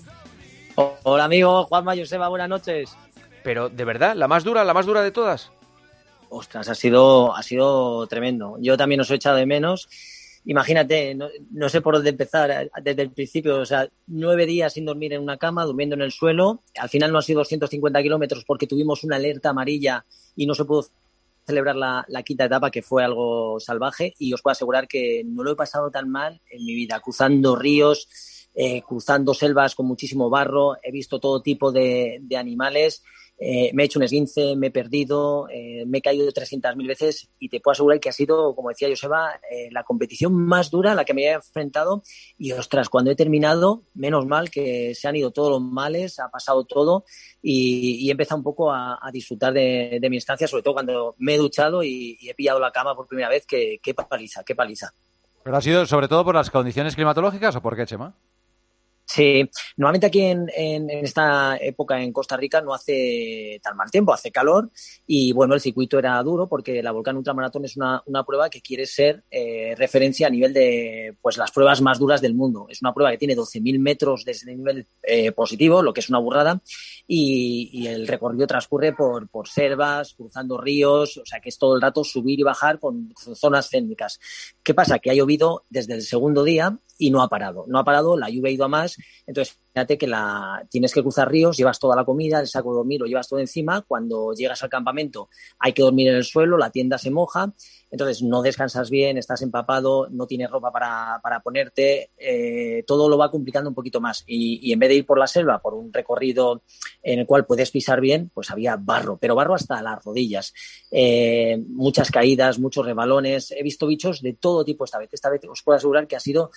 Hola, amigo. Juanma, Joseba, buenas noches. Pero, ¿de verdad? ¿La más dura de todas? Ostras, ha sido tremendo. Yo también os he echado de menos. Imagínate, no sé por dónde empezar desde el principio. O sea, 9 días sin dormir en una cama, durmiendo en el suelo. Al final no han sido 250 kilómetros porque tuvimos una alerta amarilla y no se pudo celebrar la quinta etapa, que fue algo salvaje, y os puedo asegurar que no lo he pasado tan mal en mi vida, cruzando ríos, cruzando selvas con muchísimo barro, he visto todo tipo de animales, me he hecho un esguince, me he perdido, me he caído 300.000 veces, y te puedo asegurar que ha sido, como decía Joseba, la competición más dura a la que me he enfrentado. Y ostras, cuando he terminado, menos mal que se han ido todos los males, ha pasado todo, y he empezado un poco a disfrutar de mi estancia, sobre todo cuando me he duchado y he pillado la cama por primera vez. Qué paliza. ¿Pero ha sido sobre todo por las condiciones climatológicas o por qué, Chema? Sí, normalmente aquí en esta época en Costa Rica no hace tan mal tiempo, hace calor, y bueno, el circuito era duro porque la Volcán Ultramaratón es una prueba que quiere ser referencia a nivel de pues las pruebas más duras del mundo. Es una prueba que tiene 12.000 metros de nivel positivo, lo que es una burrada, y el recorrido transcurre por selvas, cruzando ríos, o sea que es todo el rato subir y bajar con zonas técnicas. ¿Qué pasa? Que ha llovido desde el segundo día y no ha parado, la lluvia ha ido a más. Entonces, fíjate que tienes que cruzar ríos, llevas toda la comida, el saco de dormir lo llevas todo encima. Cuando llegas al campamento hay que dormir en el suelo, la tienda se moja, entonces no descansas bien, estás empapado, no tienes ropa para ponerte, todo lo va complicando un poquito más. Y en vez de ir por la selva, por un recorrido en el cual puedes pisar bien, pues había barro, pero barro hasta las rodillas, muchas caídas, muchos rebalones. He visto bichos de todo tipo esta vez os puedo asegurar que ha sido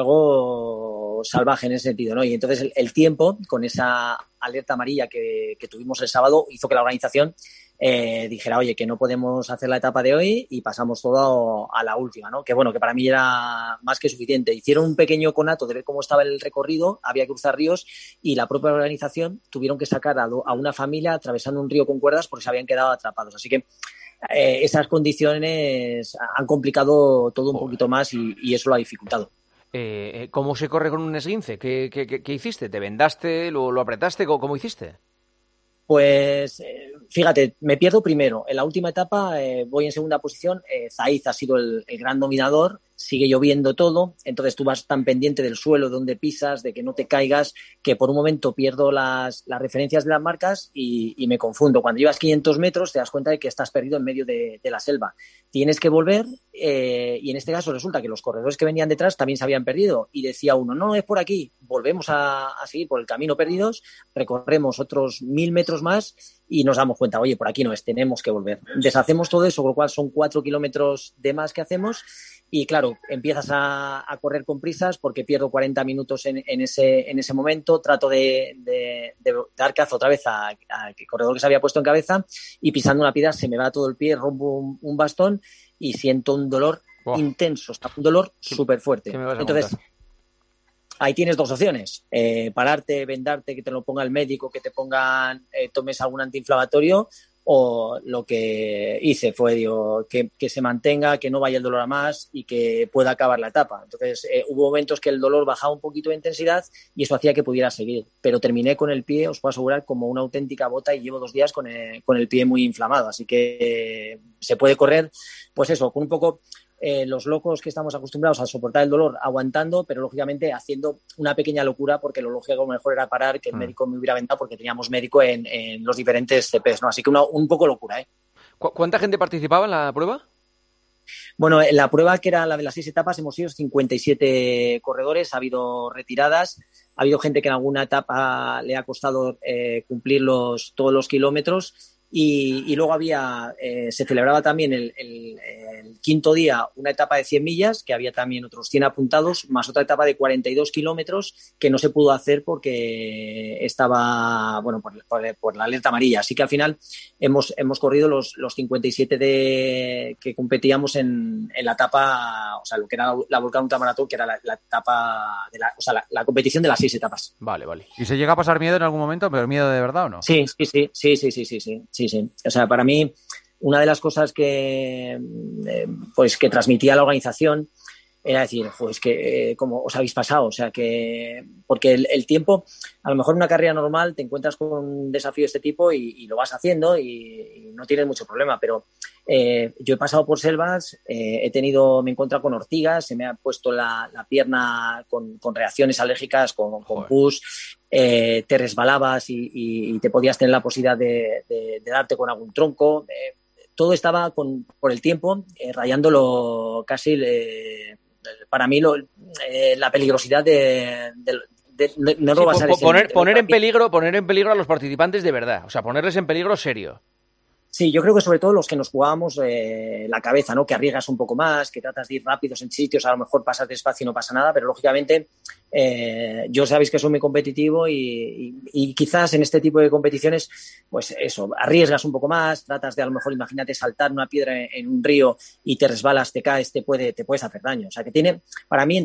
algo salvaje en ese sentido, ¿no? Y entonces el tiempo, con esa alerta amarilla que tuvimos el sábado, hizo que la organización dijera, oye, que no podemos hacer la etapa de hoy y pasamos todo a la última, ¿no? Que bueno, que para mí era más que suficiente. Hicieron un pequeño conato de ver cómo estaba el recorrido, había que cruzar ríos, y la propia organización tuvieron que sacar a una familia atravesando un río con cuerdas porque se habían quedado atrapados. Así que esas condiciones han complicado todo un poquito más y eso lo ha dificultado. ¿Cómo se corre con un esguince? ¿Qué hiciste? ¿Te vendaste? ¿Lo apretaste? ¿Cómo hiciste? Pues fíjate, me pierdo primero. En la última etapa voy en segunda posición. Zaiz ha sido el gran dominador. Sigue lloviendo todo, entonces tú vas tan pendiente del suelo, donde pisas, de que no te caigas, que por un momento pierdo las referencias de las marcas y me confundo. Cuando llevas 500 metros te das cuenta de que estás perdido en medio de la selva. Tienes que volver y en este caso resulta que los corredores que venían detrás también se habían perdido y decía uno, no, es por aquí. Volvemos a seguir por el camino perdidos, recorremos otros 1.000 metros más y nos damos cuenta, oye, por aquí no es, tenemos que volver. Deshacemos todo eso, con lo cual son 4 kilómetros de más que hacemos. Y claro, empiezas a correr con prisas porque pierdo 40 minutos en ese momento. Trato de dar caza otra vez al corredor que se había puesto en cabeza y pisando una piedra se me va todo el pie, rompo un bastón y siento un dolor intenso, un dolor súper fuerte. Entonces, ahí tienes 2 opciones. Pararte, vendarte, que te lo ponga el médico, que te pongan, tomes algún antiinflamatorio, o lo que hice fue, digo, que se mantenga, que no vaya el dolor a más y que pueda acabar la etapa. Entonces, hubo momentos que el dolor bajaba un poquito de intensidad y eso hacía que pudiera seguir. Pero terminé con el pie, os puedo asegurar, como una auténtica bota y llevo 2 días con el pie muy inflamado. Así que se puede correr, pues eso, con un poco... los locos que estamos acostumbrados a soportar el dolor aguantando, pero lógicamente haciendo una pequeña locura, porque lo lógico mejor era parar, que el médico me hubiera aventado, porque teníamos médico en los diferentes CPs, ¿no? Así que un poco locura, ¿eh? ¿Cuánta gente participaba en la prueba? Bueno, en la prueba, que era la de las 6 etapas, hemos sido 57 corredores, ha habido retiradas, ha habido gente que en alguna etapa le ha costado cumplir todos los kilómetros. Y luego se celebraba también el quinto día una etapa de 100 millas, que había también otros 100 apuntados, más otra etapa de 42 kilómetros que no se pudo hacer porque estaba, bueno, por la alerta amarilla. Así que al final hemos corrido los 57 que competíamos en la etapa, o sea, lo que era la Volcán Ultramaratón, que era la etapa, la competición de las 6 etapas. Vale. ¿Y se llega a pasar miedo en algún momento? ¿Pero miedo de verdad o no? Sí. Sí. O sea, para mí, una de las cosas que transmitía la organización era decir, pues que ¿cómo os habéis pasado? O sea, que porque el tiempo, a lo mejor en una carrera normal te encuentras con un desafío de este tipo y lo vas haciendo y no tienes mucho problema, pero yo he pasado por selvas, me he encontrado con ortigas, se me ha puesto la pierna con reacciones alérgicas, con pus, te resbalabas y te podías tener la posibilidad de darte con algún tronco. Todo estaba por el tiempo rayándolo casi, para mí, la peligrosidad de no rebasar poner en peligro a los participantes de verdad, o sea, ponerles en peligro serio. Sí, yo creo que sobre todo los que nos jugábamos la cabeza, ¿no? Que arriesgas un poco más, que tratas de ir rápidos en sitios, a lo mejor pasas despacio y no pasa nada, pero lógicamente yo sabéis que soy muy competitivo y quizás en este tipo de competiciones, pues eso, arriesgas un poco más, tratas de, a lo mejor, imagínate saltar una piedra en un río y te resbalas, te caes, te puedes hacer daño. O sea, que para mí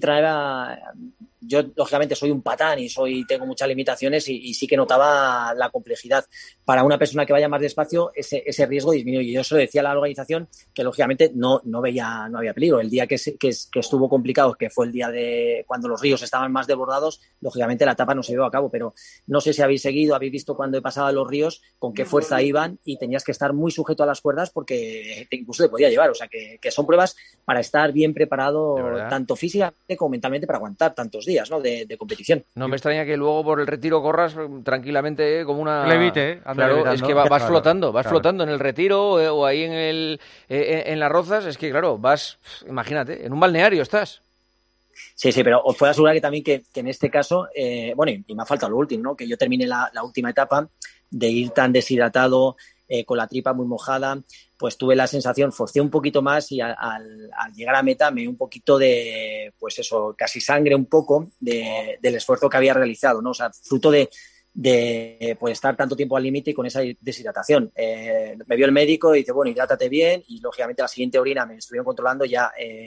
yo lógicamente soy un patán y tengo muchas limitaciones y sí que notaba la complejidad. Para una persona que vaya más despacio, ese riesgo disminuye. Yo se lo decía a la organización que lógicamente no había peligro. El día que estuvo complicado, que fue el día de cuando los ríos estaban más desbordados, lógicamente la etapa no se llevó a cabo, pero no sé si habéis visto cuando he pasado a los ríos con qué fuerza iban y tenías que estar muy sujeto a las cuerdas porque incluso te podía llevar. O sea, que son pruebas para estar bien preparado tanto físicamente como mentalmente para aguantar tantos días, ¿no? de competición. No me extraña que luego por el retiro corras tranquilamente como una... Levite, claro, es que vas flotando en el retiro o ahí en las rozas, es que claro, imagínate, en un balneario estás. Sí, pero os puedo asegurar que también que en este caso, y me ha faltado lo último, ¿no? Que yo terminé la última etapa de ir tan deshidratado, con la tripa muy mojada, pues tuve la sensación, forcé un poquito más y al llegar a meta me dio un poquito de, pues eso, casi sangre un poco del esfuerzo que había realizado, ¿no? O sea, fruto de pues estar tanto tiempo al límite y con esa deshidratación. Me vio el médico y dice, bueno, hidrátate bien, y lógicamente la siguiente orina me estuvieron controlando, ya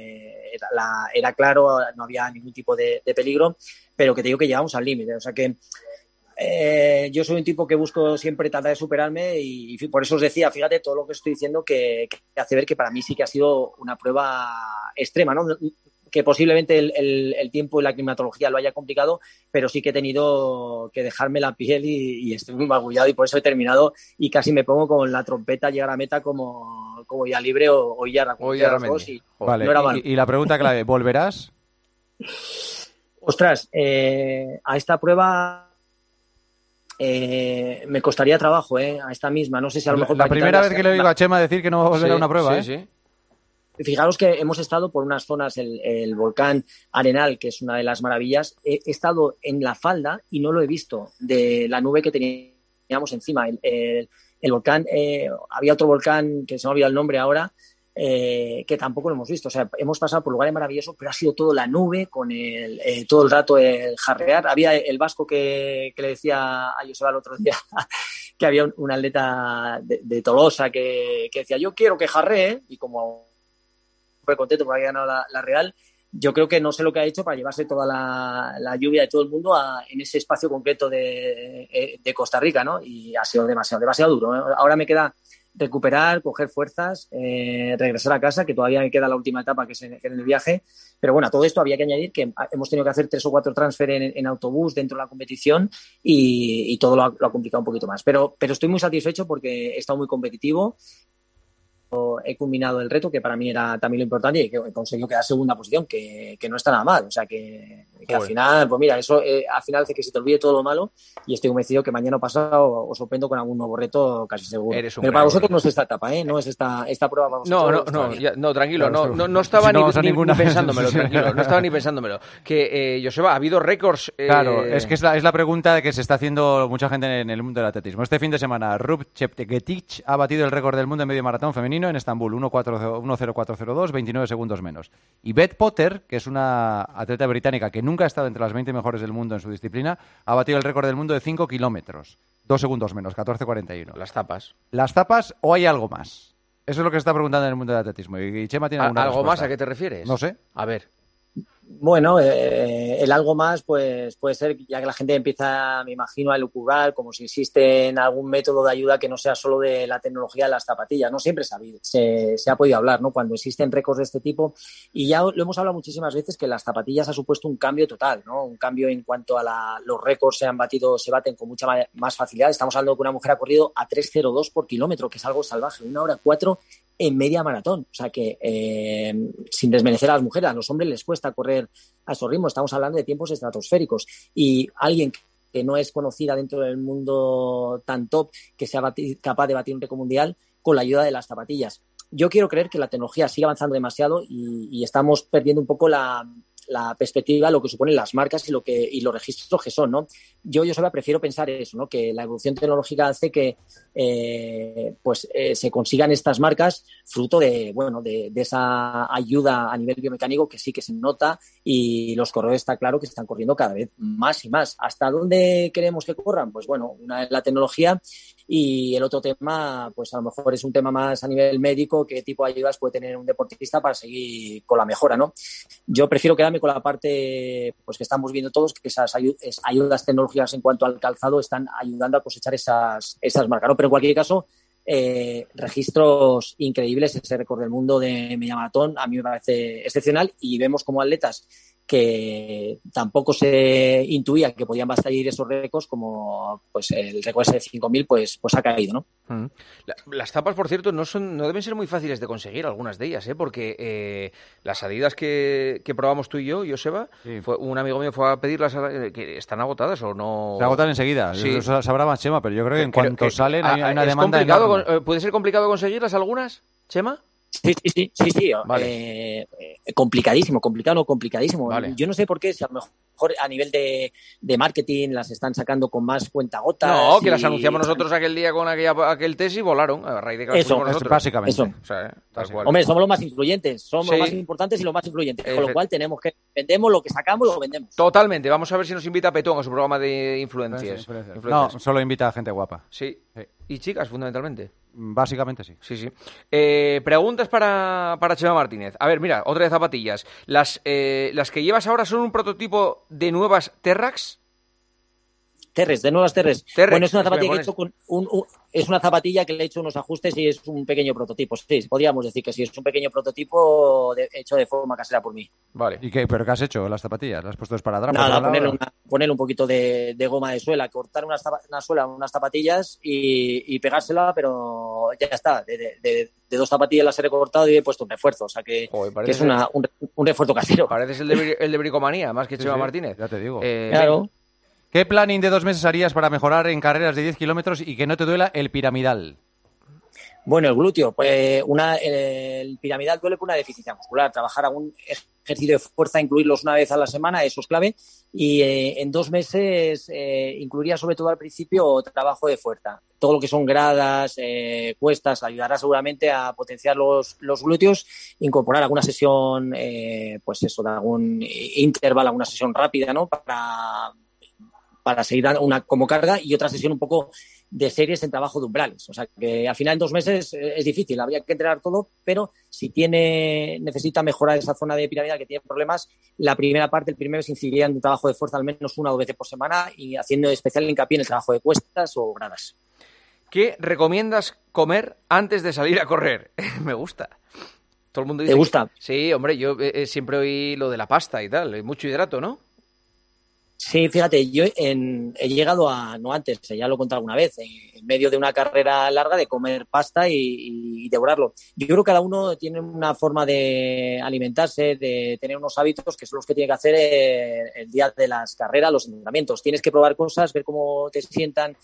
era claro, no había ningún tipo de peligro, pero que te digo que llegamos al límite. O sea que yo soy un tipo que busco siempre tratar de superarme y por eso os decía, fíjate todo lo que estoy diciendo que hace ver que para mí sí que ha sido una prueba extrema, ¿no? Que posiblemente el tiempo y la climatología lo haya complicado, pero sí que he tenido que dejarme la piel y estoy muy magullado y por eso he terminado y casi me pongo con la trompeta a llegar a meta como ya libre o ya Vale, no era mal. Y la pregunta clave, ¿volverás? Ostras, a esta prueba me costaría trabajo, a esta misma, no sé si a lo mejor... La primera vez que le oigo a Chema decir que no va a volver a una prueba, sí. Fijaros que hemos estado por unas zonas, el volcán Arenal, que es una de las maravillas. He estado en la falda y no lo he visto de la nube que teníamos encima. El volcán, había otro volcán que se me ha olvidado el nombre ahora, que tampoco lo hemos visto. O sea, hemos pasado por lugares maravillosos, pero ha sido todo la nube con todo el rato el jarrear. Había el vasco que le decía a Joseba el otro día que había un atleta de Tolosa que decía, yo quiero que jarree, y como súper contento porque había ganado la Real. Yo creo que no sé lo que ha hecho para llevarse toda la lluvia de todo el mundo en ese espacio concreto de Costa Rica, ¿no? Y ha sido demasiado duro, ¿eh? Ahora me queda recuperar, coger fuerzas, regresar a casa, que todavía me queda la última etapa, que es en el viaje. Pero bueno, a todo esto había que añadir que hemos tenido que hacer 3 o 4 transfer en autobús dentro de la competición y todo lo ha complicado un poquito más. Pero estoy muy satisfecho porque he estado muy competitivo. He culminado el reto, que para mí era también lo importante, y que he conseguido quedar segunda posición, que no está nada mal. O sea, que al final, pues mira, eso al final hace que se te olvide todo lo malo, y estoy convencido que mañana o pasado os sorprendo con algún nuevo reto, casi seguro. Pero para vosotros no es esta etapa, no es esta prueba para vosotros. No, tranquilo, no estaba ni pensándomelo, tranquilo, no estaba ni pensándomelo. Que, Joseba, ha habido récords... Claro, es que es la pregunta que se está haciendo mucha gente en el mundo del atletismo. Este fin de semana, Rub Cheptegei ha batido el récord del mundo en medio maratón femenino en Estambul, 1.0402, 29 segundos menos. Y Beth Potter, que es una atleta británica que nunca ha estado entre las 20 mejores del mundo en su disciplina, ha batido el récord del mundo de 5 kilómetros, 2 segundos menos, 14.41. ¿Las tapas o hay algo más? Eso es lo que se está preguntando en el mundo del atletismo. Y Chema tiene alguna ¿Algo respuesta. más? ¿A qué te refieres? No sé. A ver. Bueno, el algo más pues puede ser, ya que la gente empieza, me imagino, a elucubrar, como si existe algún método de ayuda que no sea solo de la tecnología de las zapatillas. No siempre se ha podido hablar, ¿no? Cuando existen récords de este tipo, y ya lo hemos hablado muchísimas veces, que las zapatillas ha supuesto un cambio total, ¿no? Un cambio en cuanto a los récords se baten con mucha más facilidad. Estamos hablando de que una mujer ha corrido a 3.02 por kilómetro, que es algo salvaje, 1:04 en media maratón. O sea que, sin desmerecer a las mujeres, a los hombres les cuesta correr a esos ritmos. Estamos hablando de tiempos estratosféricos. Y alguien que no es conocida dentro del mundo tan top, que sea capaz de batir un récord mundial con la ayuda de las zapatillas. Yo quiero creer que la tecnología sigue avanzando demasiado y estamos perdiendo un poco la perspectiva, lo que suponen las marcas y los registros que son, ¿no? Yo solo prefiero pensar eso, ¿no? Que la evolución tecnológica hace que se consigan estas marcas fruto de esa ayuda a nivel biomecánico, que sí que se nota, y los corredores está claro que están corriendo cada vez más y más. ¿Hasta dónde queremos que corran? Pues bueno, una es la tecnología, y el otro tema, pues a lo mejor es un tema más a nivel médico, qué tipo de ayudas puede tener un deportista para seguir con la mejora, ¿no? Yo prefiero quedarme con la parte pues que estamos viendo todos, que esas ayudas tecnológicas en cuanto al calzado están ayudando a cosechar esas marcas, ¿no? Pero en cualquier caso, registros increíbles. Ese récord del mundo de media maratón a mí me parece excepcional, y vemos como atletas que tampoco se intuía que podían batir esos récords, como pues el récord ese de 5.000 pues ha caído, ¿no? Las tapas, por cierto, no deben ser muy fáciles de conseguir, algunas de ellas, porque las Adidas que probamos tú y yo, Joseba, sí. Un amigo mío fue a pedirlas, que están agotadas o no. Se agotan enseguida, sí. Eso sabrá más Chema, pero yo creo que en cuanto salen hay una demanda enorme. ¿Puede ser complicado conseguirlas algunas, Chema? Sí. Vale. Complicadísimo. Vale. Yo no sé por qué, si a lo mejor a nivel de marketing las están sacando con más cuentagotas. No, que las anunciamos nosotros aquel día con aquel test y volaron a raíz de que las pusimos nosotros. Básicamente. Eso. O sea, tal cual. Hombre, somos los más influyentes, somos los más importantes y los más influyentes, con lo cual vendemos lo que sacamos, lo vendemos. Totalmente. Vamos a ver si nos invita Petón a su programa de influencias. No, solo invita a gente guapa. Sí. Y chicas, fundamentalmente. Básicamente sí. Sí. Preguntas para Chema Martínez. A ver, mira, otra de zapatillas. Las que llevas ahora son un prototipo de nuevas Terrax. De nuevas Terres. Bueno, es una zapatilla que he hecho es una zapatilla que le he hecho unos ajustes y es un pequeño prototipo. Sí, podríamos decir que sí, es un pequeño prototipo hecho de forma casera por mí. Vale. ¿Pero qué has hecho? ¿Las zapatillas? ¿Las has puesto esparadrapo? Nada, ponerle un poquito de goma de suela, cortar una suela, unas zapatillas y pegársela, pero ya está. De 2 zapatillas las he recortado y he puesto un refuerzo. O sea que es un refuerzo casero. Pareces el de Bricomanía, más que Chema Martínez. Ya te digo. Claro. ¿Qué planning de 2 meses harías para mejorar en carreras de 10 kilómetros y que no te duela el piramidal? Bueno, el glúteo. Pues el piramidal duele por una deficiencia muscular. Trabajar algún ejercicio de fuerza, incluirlos una vez a la semana, eso es clave. Y en 2 meses incluiría sobre todo al principio trabajo de fuerza. Todo lo que son gradas, cuestas, ayudará seguramente a potenciar los glúteos, incorporar alguna sesión, de algún intervalo, alguna sesión rápida, ¿no? Para seguir dando una como carga, y otra sesión un poco de series en trabajo de umbrales. O sea que al final en 2 meses es difícil, habría que entrenar todo, pero si necesita mejorar esa zona de piramidal que tiene problemas, la primera parte, el primer mes incidiría en un trabajo de fuerza al menos 1 o 2 veces por semana, y haciendo especial hincapié en el trabajo de cuestas o gradas. ¿Qué recomiendas comer antes de salir a correr? Me gusta. Todo el mundo dice. ¿Te gusta? Sí, hombre, yo siempre oí lo de la pasta y tal. Mucho hidrato, ¿no? Sí, fíjate, yo he llegado a, no antes, ya lo he contado alguna vez, en medio de una carrera larga de comer pasta y devorarlo. Yo creo que cada uno tiene una forma de alimentarse, de tener unos hábitos que son los que tiene que hacer el día de las carreras, los entrenamientos. Tienes que probar cosas, ver cómo te sientan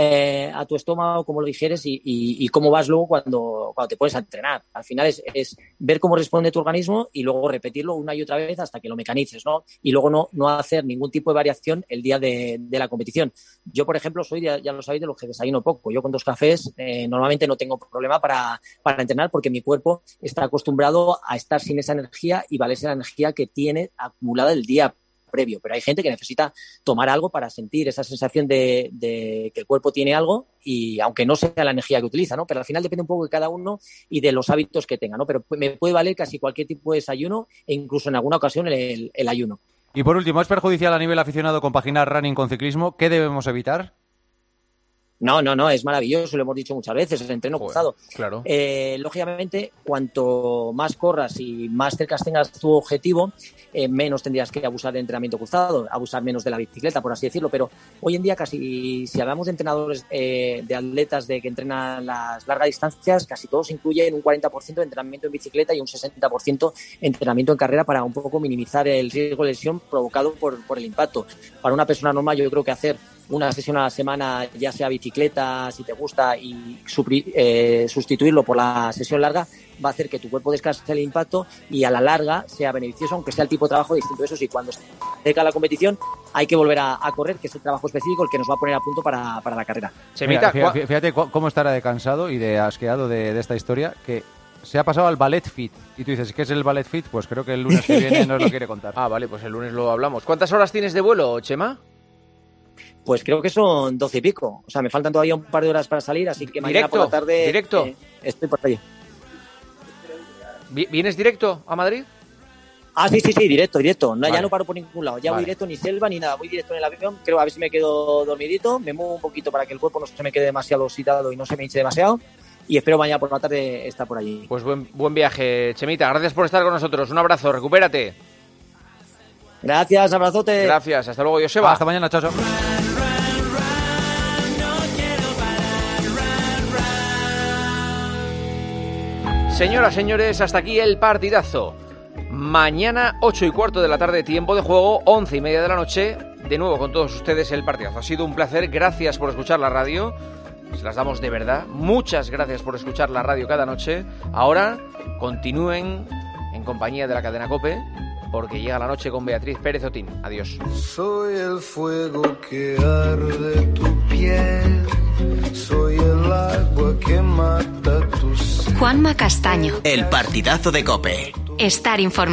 a tu estómago, cómo lo digieres y cómo vas luego cuando te pones a entrenar. Al final es ver cómo responde tu organismo y luego repetirlo una y otra vez hasta que lo mecanices, ¿no? Y luego no hacer ningún tipo de variación el día de la competición. Yo, por ejemplo, soy, ya lo sabéis, de los que desayuno poco. Yo con 2 cafés normalmente no tengo problema para entrenar porque mi cuerpo está acostumbrado a estar sin esa energía y valerse la energía que tiene acumulada el día previo. Pero hay gente que necesita tomar algo para sentir esa sensación de que el cuerpo tiene algo y aunque no sea la energía que utiliza, ¿no? Pero al final depende un poco de cada uno y de los hábitos que tenga, ¿no? Pero me puede valer casi cualquier tipo de desayuno e incluso en alguna ocasión el ayuno. Y por último, ¿es perjudicial a nivel aficionado compaginar running con ciclismo? ¿Qué debemos evitar? No, es maravilloso, lo hemos dicho muchas veces, el entreno cruzado. Claro. Lógicamente, cuanto más corras y más cerca tengas tu objetivo, menos tendrías que abusar de entrenamiento cruzado, abusar menos de la bicicleta, por así decirlo. Pero hoy en día casi, si hablamos de entrenadores, de atletas que entrenan las largas distancias, casi todos incluyen un 40% de entrenamiento en bicicleta y un 60% entrenamiento en carrera para un poco minimizar el riesgo de lesión provocado por el impacto. Para una persona normal yo creo que hacer una sesión a la semana, ya sea bicicleta, si te gusta, y sustituirlo por la sesión larga, va a hacer que tu cuerpo descanse el impacto y a la larga sea beneficioso, aunque sea el tipo de trabajo distinto. Eso sí, cuando se acerca la competición hay que volver a correr, que es el trabajo específico el que nos va a poner a punto para la carrera. Mira, fíjate cómo estará de cansado y de asqueado de esta historia, que se ha pasado al ballet fit. Y tú dices, ¿qué es el ballet fit? Pues creo que el lunes que viene nos lo quiere contar. Ah, vale, pues el lunes lo hablamos. ¿Cuántas horas tienes de vuelo, Chema? Pues creo que son 12 y pico. O sea, me faltan todavía un par de horas para salir, así que mañana por la tarde... ¿Directo? Estoy por allí. ¿Vienes directo a Madrid? Ah, sí, directo. No, vale. Ya no paro por ningún lado. Ya vale. Voy directo, ni selva, ni nada. Voy directo en el avión. Creo a ver si me quedo dormidito. Me muevo un poquito para que el cuerpo no se me quede demasiado oxidado y no se me hinche demasiado. Y espero mañana por la tarde estar por allí. Pues buen viaje, Chemita. Gracias por estar con nosotros. Un abrazo. Recupérate. Gracias, abrazote. Gracias. Hasta luego, Joseba. Hasta mañana, chao. Señoras, señores, hasta aquí el partidazo. Mañana, 8:15 de la tarde, tiempo de juego, 11:30 de la noche. De nuevo con todos ustedes el partidazo. Ha sido un placer, gracias por escuchar la radio. Se las damos de verdad. Muchas gracias por escuchar la radio cada noche. Ahora, continúen en compañía de la cadena COPE, porque llega la noche con Beatriz Pérez Otín. Adiós. Soy el fuego que arde tu piel. Soy el agua que mata tu sed. Juanma Castaño. El partidazo de COPE. Estar informado.